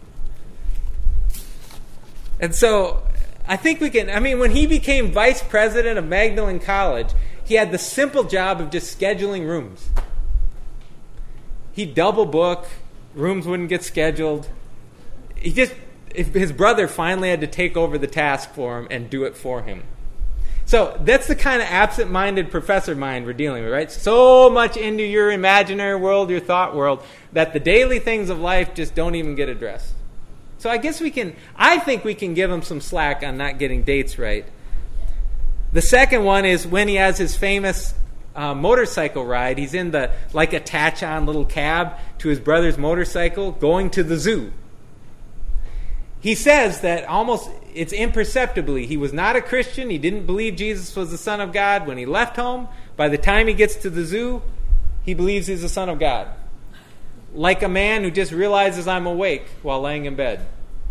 And so I think we can, I mean, when he became vice president of Magdalen College, he had the simple job of just scheduling rooms. He'd double book, rooms wouldn't get scheduled. He just, if his brother finally had to take over the task for him and do it for him. So that's the kind of absent-minded professor mind we're dealing with, right? So much into your imaginary world, your thought world, that the daily things of life just don't even get addressed. So I guess we can, I think we can give him some slack on not getting dates right. The second one is when he has his famous uh, motorcycle ride. He's in the, like, attach-on little cab to his brother's motorcycle going to the zoo. He says that almost, it's imperceptibly, he was not a Christian. He didn't believe Jesus was the Son of God. When he left home, by the time he gets to the zoo, he believes he's the Son of God. Like a man who just realizes I'm awake while laying in bed.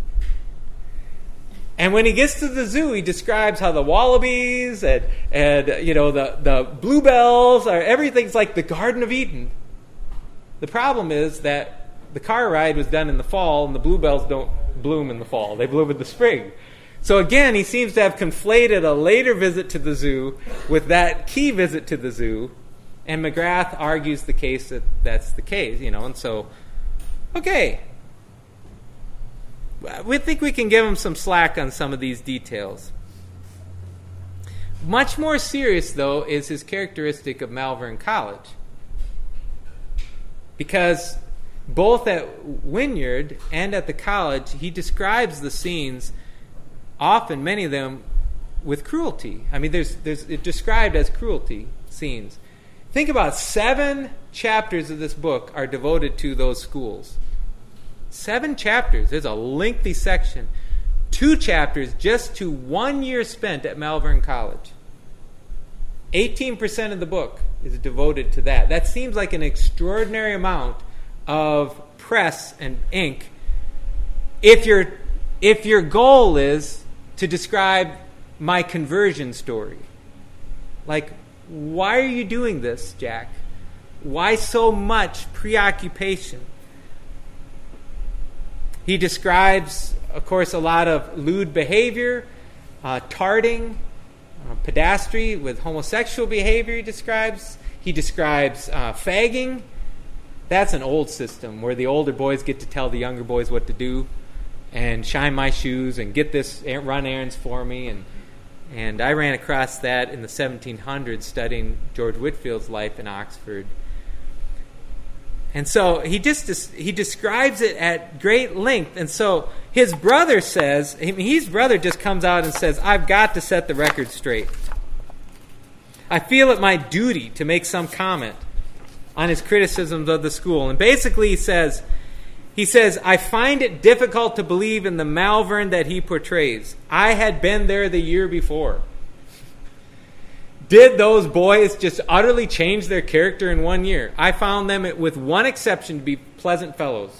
And when he gets to the zoo, he describes how the wallabies and, and you know, the, the bluebells, are, everything's like the Garden of Eden. The problem is that the car ride was done in the fall, and the bluebells don't bloom in the fall. They bloom in the spring. So again, he seems to have conflated a later visit to the zoo with that key visit to the zoo, and McGrath argues the case that that's the case, you know, and so, okay. We think we can give him some slack on some of these details. Much more serious, though, is his characteristic of Malvern College. Because both at Wynyard and at the college, he describes the scenes, often many of them, with cruelty. I mean, there's, there's it's described as cruelty scenes. Think about seven chapters of this book are devoted to those schools. Seven chapters. There's a lengthy section. Two chapters just to one year spent at Malvern College. eighteen percent of the book is devoted to that. That seems like an extraordinary amount of press and ink if your if your goal is to describe my conversion story. Like, why are you doing this, Jack? Why so much preoccupation? He describes, of course, a lot of lewd behavior, uh, tarting, uh, pedastry with homosexual behavior he describes. He describes uh, fagging. That's an old system where the older boys get to tell the younger boys what to do and shine my shoes and get this, run errands for me. And and I ran across that in the seventeen hundreds studying George Whitfield's life in Oxford. And so he just he describes it at great length. And so his brother says, I mean, his brother just comes out and says, I've got to set the record straight. I feel it my duty to make some comment on his criticisms of the school. And basically he says, he says, I find it difficult to believe in the Malvern that he portrays. I had been there the year before. Did those boys just utterly change their character in one year? I found them, with one exception, to be pleasant fellows.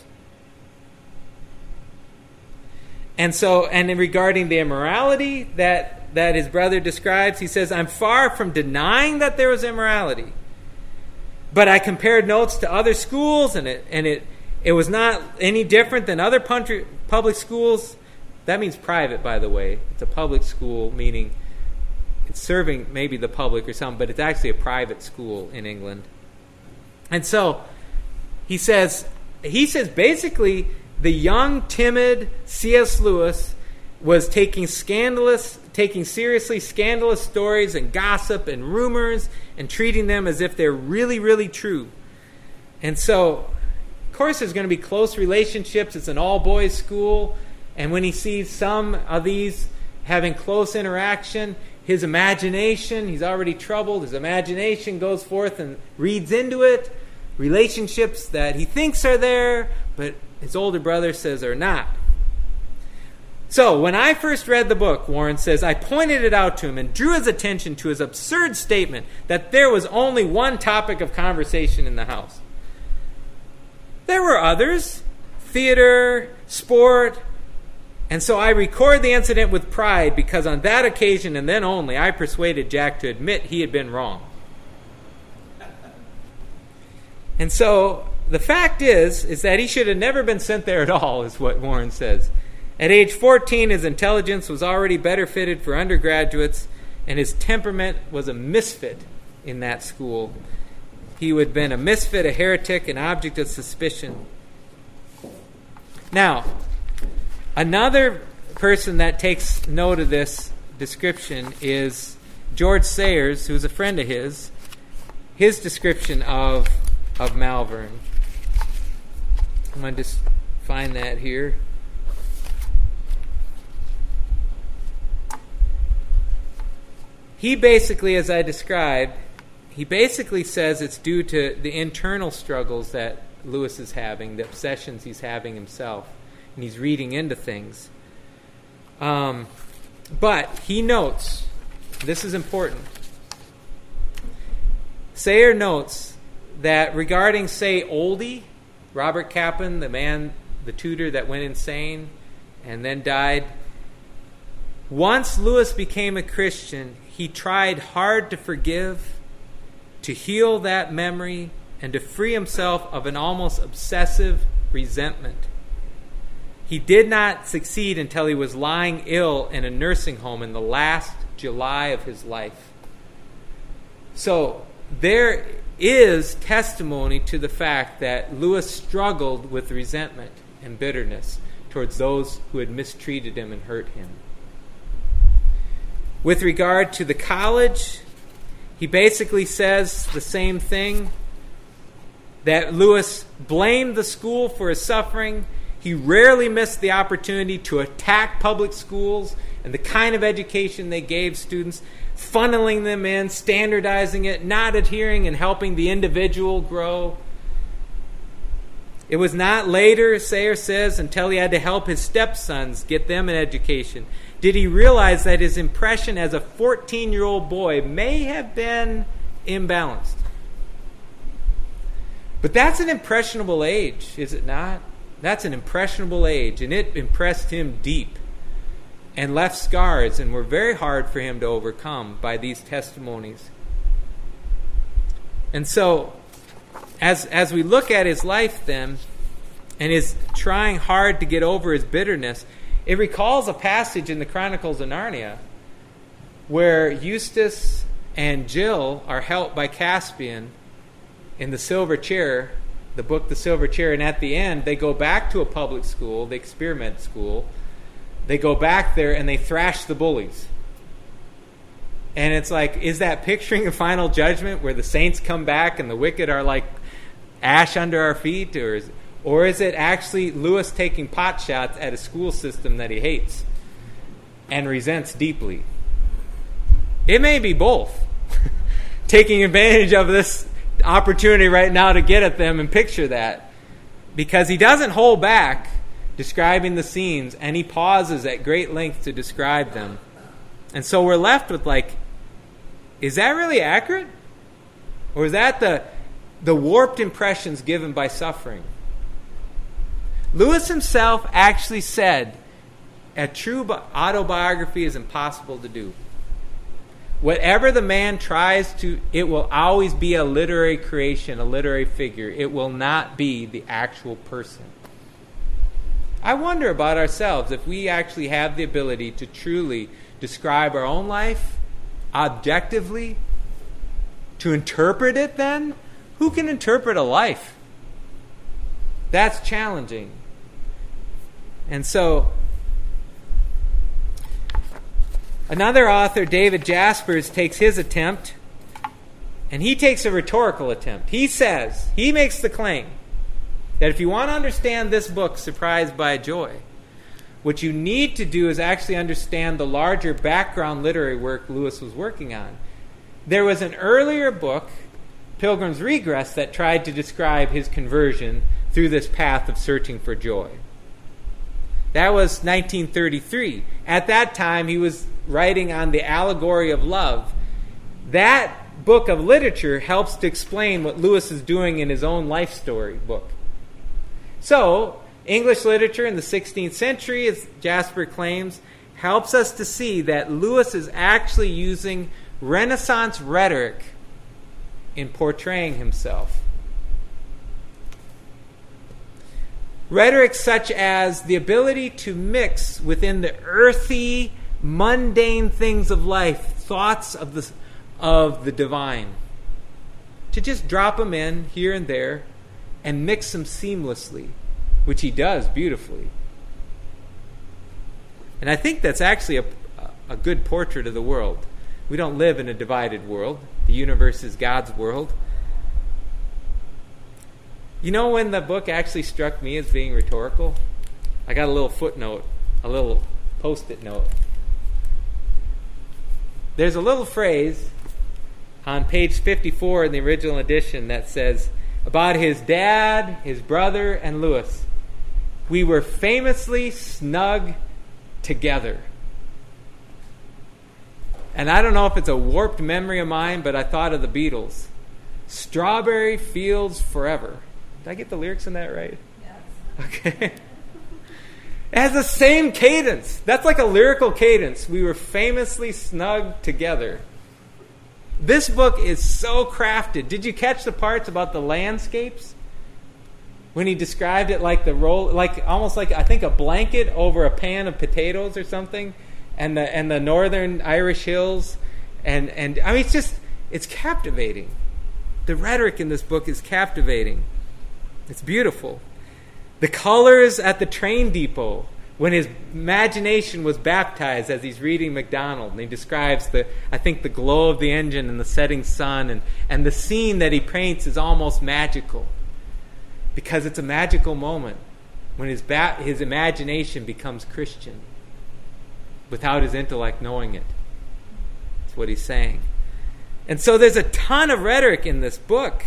And so, and in regarding the immorality that, that his brother describes, he says, I'm far from denying that there was immorality. But I compared notes to other schools, and it and it, it was not any different than other public schools. That means private, by the way. It's a public school, meaning it's serving maybe the public or something, but it's actually a private school in England. And so he says, he says basically the young, timid C S Lewis was taking scandalous, taking seriously scandalous stories and gossip and rumors and treating them as if they're really, really true. And so, of course, there's going to be close relationships. It's an all-boys school. And when he sees some of these having close interaction, his imagination, he's already troubled, his imagination goes forth and reads into it relationships that he thinks are there, but his older brother says are not. So, when I first read the book, Warren says, I pointed it out to him and drew his attention to his absurd statement that there was only one topic of conversation in the house. There were others, theater, sport, and so I record the incident with pride because on that occasion and then only, I persuaded Jack to admit he had been wrong. And so the fact is, is that he should have never been sent there at all, is what Warren says. At age fourteen, his intelligence was already better fitted for undergraduates, and his temperament was a misfit in that school. He would have been a misfit, a heretic, an object of suspicion. Now, another person that takes note of this description is George Sayers, who's a friend of his, his description of, of Malvern. I'm going to just find that here. He basically, as I described, he basically says it's due to the internal struggles that Lewis is having, the obsessions he's having himself, and he's reading into things. Um, but he notes, this is important, Sayer notes that regarding, say, Oldie, Robert Capon, the man, the tutor that went insane and then died, once Lewis became a Christian, he tried hard to forgive, to heal that memory, and to free himself of an almost obsessive resentment. He did not succeed until he was lying ill in a nursing home in the last July of his life. So there is testimony to the fact that Lewis struggled with resentment and bitterness towards those who had mistreated him and hurt him. With regard to the college, he basically says the same thing, that Lewis blamed the school for his suffering. He rarely missed the opportunity to attack public schools and the kind of education they gave students, funneling them in, standardizing it, not adhering and helping the individual grow. It was not later, Sayer says, until he had to help his stepsons get them an education, did he realize that his impression as a fourteen-year-old boy may have been imbalanced. But that's an impressionable age, is it not? That's an impressionable age, and it impressed him deep and left scars and were very hard for him to overcome by these testimonies. And so, as as we look at his life then, and his trying hard to get over his bitterness, it recalls a passage in the Chronicles of Narnia where Eustace and Jill are helped by Caspian in the Silver Chair, the book The Silver Chair, and at the end they go back to a public school, the experiment school. They go back there and they thrash the bullies. And it's like, is that picturing a final judgment where the saints come back and the wicked are like ash under our feet? Or is, or is it actually Lewis taking pot shots at a school system that he hates and resents deeply? It may be both. Taking advantage of this opportunity right now to get at them and picture that. Because he doesn't hold back describing the scenes, and he pauses at great length to describe them. And so we're left with like, is that really accurate? Or is that the, the warped impressions given by suffering? Lewis himself actually said, a true autobiography is impossible to do. Whatever the man tries to, it will always be a literary creation, a literary figure. It will not be the actual person. I wonder about ourselves if we actually have the ability to truly describe our own life objectively, to interpret it then. Who can interpret a life? That's challenging. And so, another author, David Jaspers, takes his attempt, and he takes a rhetorical attempt. He says, he makes the claim that if you want to understand this book, Surprised by Joy, what you need to do is actually understand the larger background literary work Lewis was working on. There was an earlier book, Pilgrim's Regress, that tried to describe his conversion through this path of searching for joy. That was nineteen thirty-three. At that time, he was writing on the allegory of love. That book of literature helps to explain what Lewis is doing in his own life story book. So, English literature in the sixteenth century, as Jasper claims, helps us to see that Lewis is actually using Renaissance rhetoric in portraying himself. Rhetoric such as the ability to mix within the earthy, mundane things of life, thoughts of the, of the divine. To just drop them in here and there and mix them seamlessly, which he does beautifully. And I think that's actually a, a good portrait of the world. We don't live in a divided world. The universe is God's world. You know when the book actually struck me as being rhetorical? I got a little footnote, a little post-it note. There's a little phrase on page fifty-four in the original edition that says, about his dad, his brother, and Lewis, we were famously snug together. And I don't know if it's a warped memory of mine, but I thought of the Beatles. Strawberry fields forever. Did I get the lyrics in that right? Yes. Okay. It has the same cadence. That's like a lyrical cadence. We were famously snug together. This book is so crafted. Did you catch the parts about the landscapes? When he described it like the roll, like almost like I think a blanket over a pan of potatoes or something, and the and the northern Irish hills, and and I mean it's just it's captivating. The rhetoric in this book is captivating. It's beautiful. The colors at the train depot when his imagination was baptized as he's reading MacDonald, and he describes the I think the glow of the engine and the setting sun, and, and the scene that he paints is almost magical because it's a magical moment when his ba- his imagination becomes Christian without his intellect knowing it. That's what he's saying. And so there's a ton of rhetoric in this book.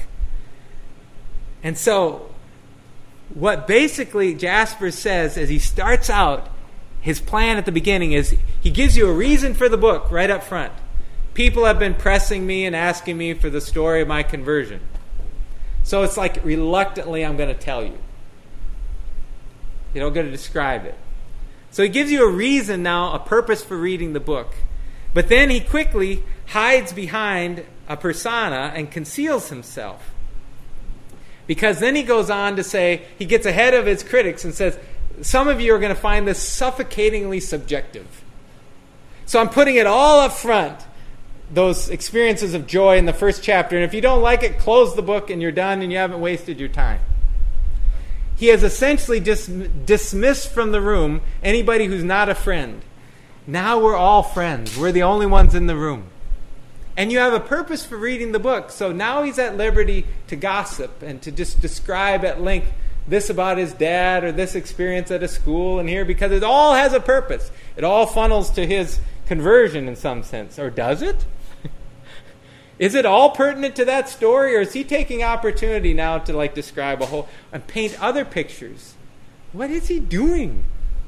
And so what basically Jasper says as he starts out, his plan at the beginning is he gives you a reason for the book right up front. People have been pressing me and asking me for the story of my conversion. So it's like reluctantly I'm going to tell you. You know, I'm going to describe it. So he gives you a reason now, a purpose for reading the book. But then he quickly hides behind a persona and conceals himself. Because then he goes on to say, he gets ahead of his critics and says, some of you are going to find this suffocatingly subjective. So I'm putting it all up front, those experiences of joy in the first chapter. And if you don't like it, close the book and you're done and you haven't wasted your time. He has essentially dis- dismissed from the room anybody who's not a friend. Now we're all friends. We're the only ones in the room. And you have a purpose for reading the book. So now he's at liberty to gossip and to just describe at length this about his dad or this experience at a school and here, because it all has a purpose. It all funnels to his conversion in some sense. Or does it? Is it all pertinent to that story, or is he taking opportunity now to like describe a whole and paint other pictures? What is he doing?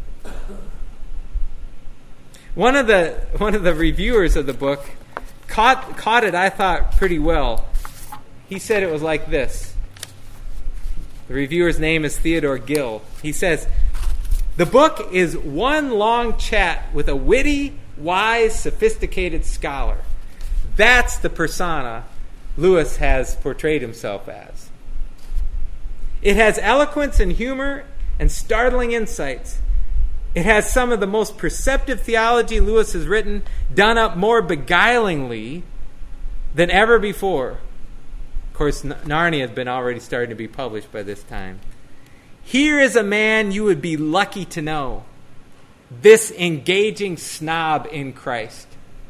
One of the one of the reviewers of the book Caught, caught it, I thought, pretty well. He said it was like this. The reviewer's name is Theodore Gill. He says, the book is one long chat with a witty, wise, sophisticated scholar. That's the persona Lewis has portrayed himself as. It has eloquence and humor and startling insights. It has some of the most perceptive theology Lewis has written, done up more beguilingly than ever before. Of course, Narnia has been already starting to be published by this time. Here is a man you would be lucky to know. This engaging snob in Christ.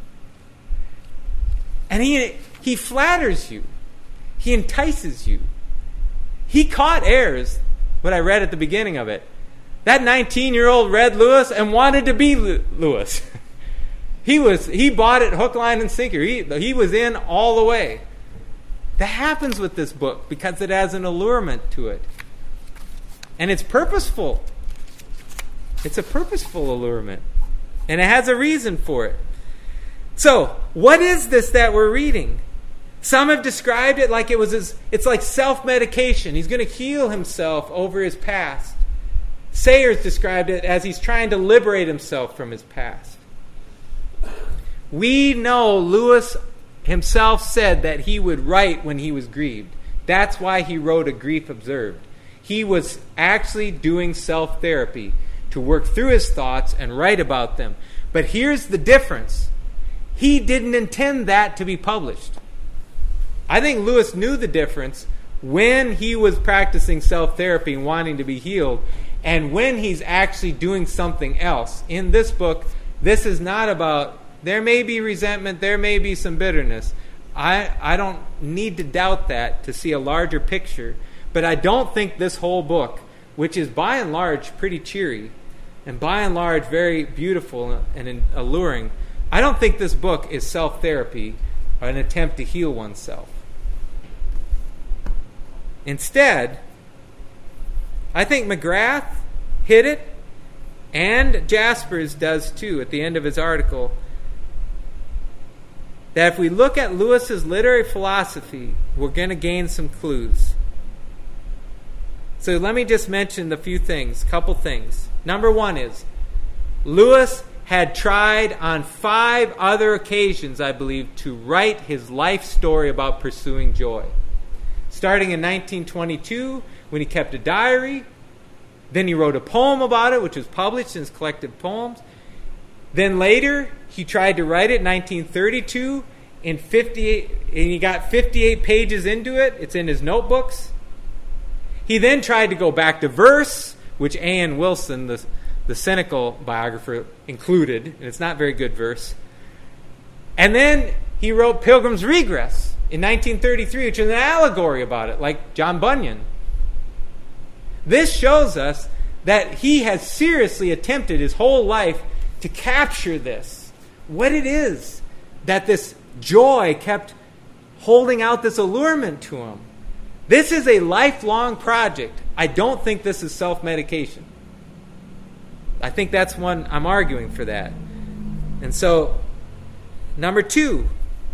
And he, he flatters you. He entices you. He caught Ayers, what I read at the beginning of it. That nineteen-year-old read Lewis and wanted to be Lewis. he was he bought it hook, line, and sinker. He, he was in all the way. That happens with this book because it has an allurement to it. And it's purposeful. It's a purposeful allurement. And it has a reason for it. So, what is this that we're reading? Some have described it like it was his, it's like self-medication. He's going to heal himself over his past. Sayers described it as he's trying to liberate himself from his past. We know Lewis himself said that he would write when he was grieved. That's why he wrote A Grief Observed. He was actually doing self-therapy to work through his thoughts and write about them. But here's the difference. He didn't intend that to be published. I think Lewis knew the difference when he was practicing self-therapy and wanting to be healed, and when he's actually doing something else. In this book, this is not about There may be resentment. There may be some bitterness. I, I don't need to doubt that to see a larger picture. But I don't think this whole book, which is by and large pretty cheery and by and large very beautiful and alluring, I don't think this book is self-therapy or an attempt to heal oneself. Instead, I think McGrath hit it, and Jaspers does too at the end of his article, that if we look at Lewis's literary philosophy, we're going to gain some clues. So let me just mention a few things, couple things. Number one is, Lewis had tried on five other occasions, I believe, to write his life story about pursuing joy. Starting in nineteen twenty-two, when he kept a diary. Then he wrote a poem about it, which was published in his collected poems. Then later, he tried to write it in nineteen thirty-two, in fifty-eight, and he got fifty-eight pages into it. It's in his notebooks. He then tried to go back to verse, which A N Wilson, the, the cynical biographer, included, and it's not very good verse. And then he wrote Pilgrim's Regress in nineteen thirty-three, which is an allegory about it, like John Bunyan. This shows us that he has seriously attempted his whole life to capture this, what it is that this joy kept holding out this allurement to him. This is a lifelong project. I don't think this is self-medication. I think that's one, I'm arguing for that. And so, number two,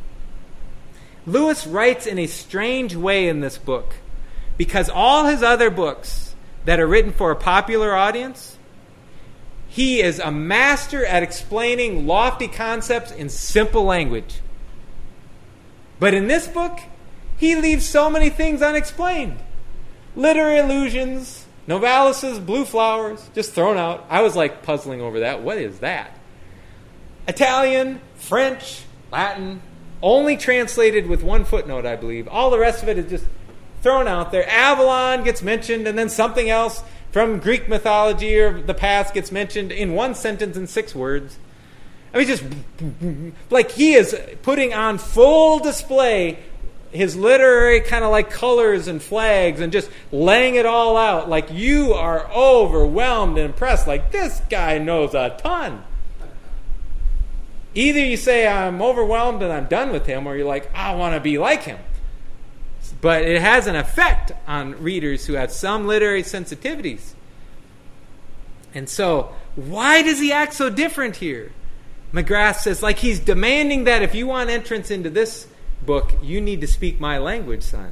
Lewis writes in a strange way in this book, because all his other books that are written for a popular audience, he is a master at explaining lofty concepts in simple language. But in this book, he leaves so many things unexplained. Literary allusions, Novalis' Blue Flowers, just thrown out. I was like puzzling over that. What is that? Italian, French, Latin, only translated with one footnote, I believe. All the rest of it is just thrown out there. Avalon gets mentioned, and then something else from Greek mythology or the past gets mentioned in one sentence in six words. I mean, just like he is putting on full display his literary kind of like colors and flags and just laying it all out like you are overwhelmed and impressed. Like, this guy knows a ton. Either you say, I'm overwhelmed and I'm done with him, or you're like, I want to be like him. But it has an effect on readers who have some literary sensitivities. And so, why does he act so different here? McGrath says, like he's demanding that if you want entrance into this book, you need to speak my language, son.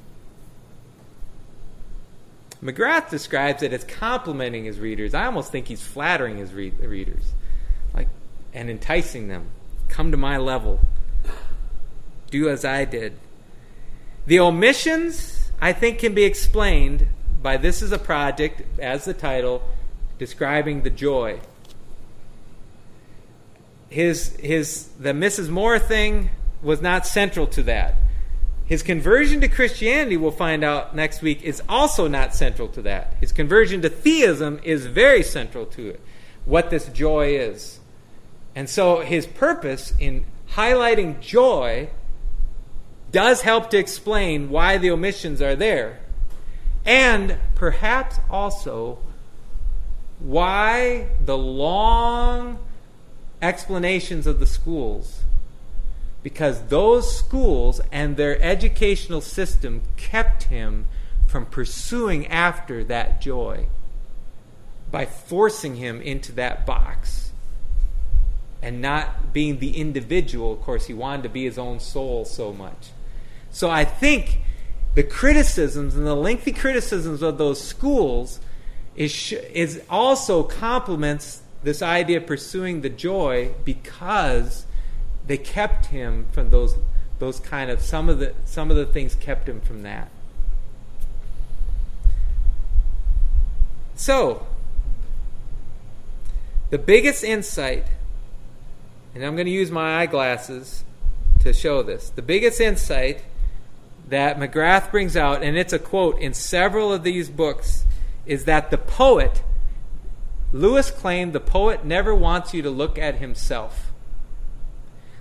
McGrath describes it as complimenting his readers. I almost think he's flattering his re- readers, like, and enticing them. Come to my level. Do as I did. The omissions, I think, can be explained by this is a project, as the title, describing the joy. His his the Missus Moore thing was not central to that. His conversion to Christianity, we'll find out next week, is also not central to that. His conversion to theism is very central to it, what this joy is. And so his purpose in highlighting joy does help to explain why the omissions are there. And perhaps also why the long explanations of the schools. Because those schools and their educational system kept him from pursuing after that joy by forcing him into that box and not being the individual. Of course, he wanted to be his own soul so much. So I think the criticisms and the lengthy criticisms of those schools is, is also complements this idea of pursuing the joy, because they kept him from those those kind of some of the some of the things kept him from that. So the biggest insight, and I'm going to use my eyeglasses to show this, the biggest insight that McGrath brings out, and it's a quote in several of these books, is that the poet, Lewis claimed the poet never wants you to look at himself.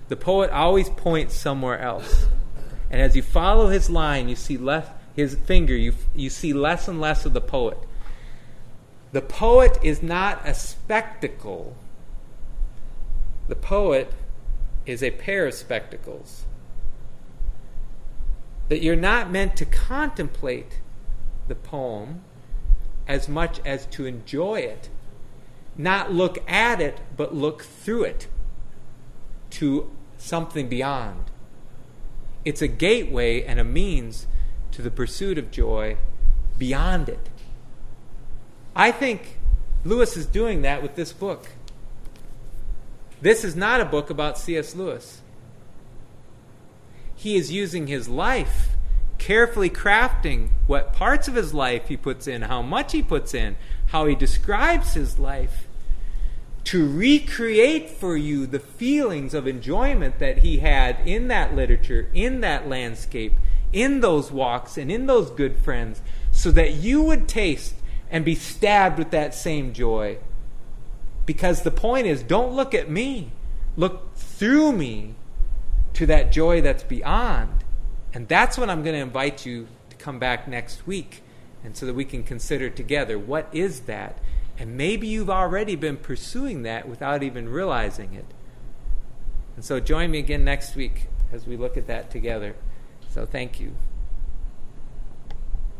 The poet always points somewhere else. And as you follow his line, you see less, his finger, you, you see less and less of the poet. The poet is not a spectacle. The poet is a pair of spectacles. That you're not meant to contemplate the poem as much as to enjoy it. Not look at it, but look through it to something beyond. It's a gateway and a means to the pursuit of joy beyond it. I think Lewis is doing that with this book. This is not a book about C S Lewis. He is using his life, carefully crafting what parts of his life he puts in, how much he puts in, how he describes his life, to recreate for you the feelings of enjoyment that he had in that literature, in that landscape, in those walks, and in those good friends, so that you would taste and be stabbed with that same joy. Because the point is, don't look at me. Look through me to that joy that's beyond. And that's what I'm going to invite you to come back next week, and so that we can consider together, what is that? And maybe you've already been pursuing that without even realizing it. And so join me again next week as we look at that together. So thank you.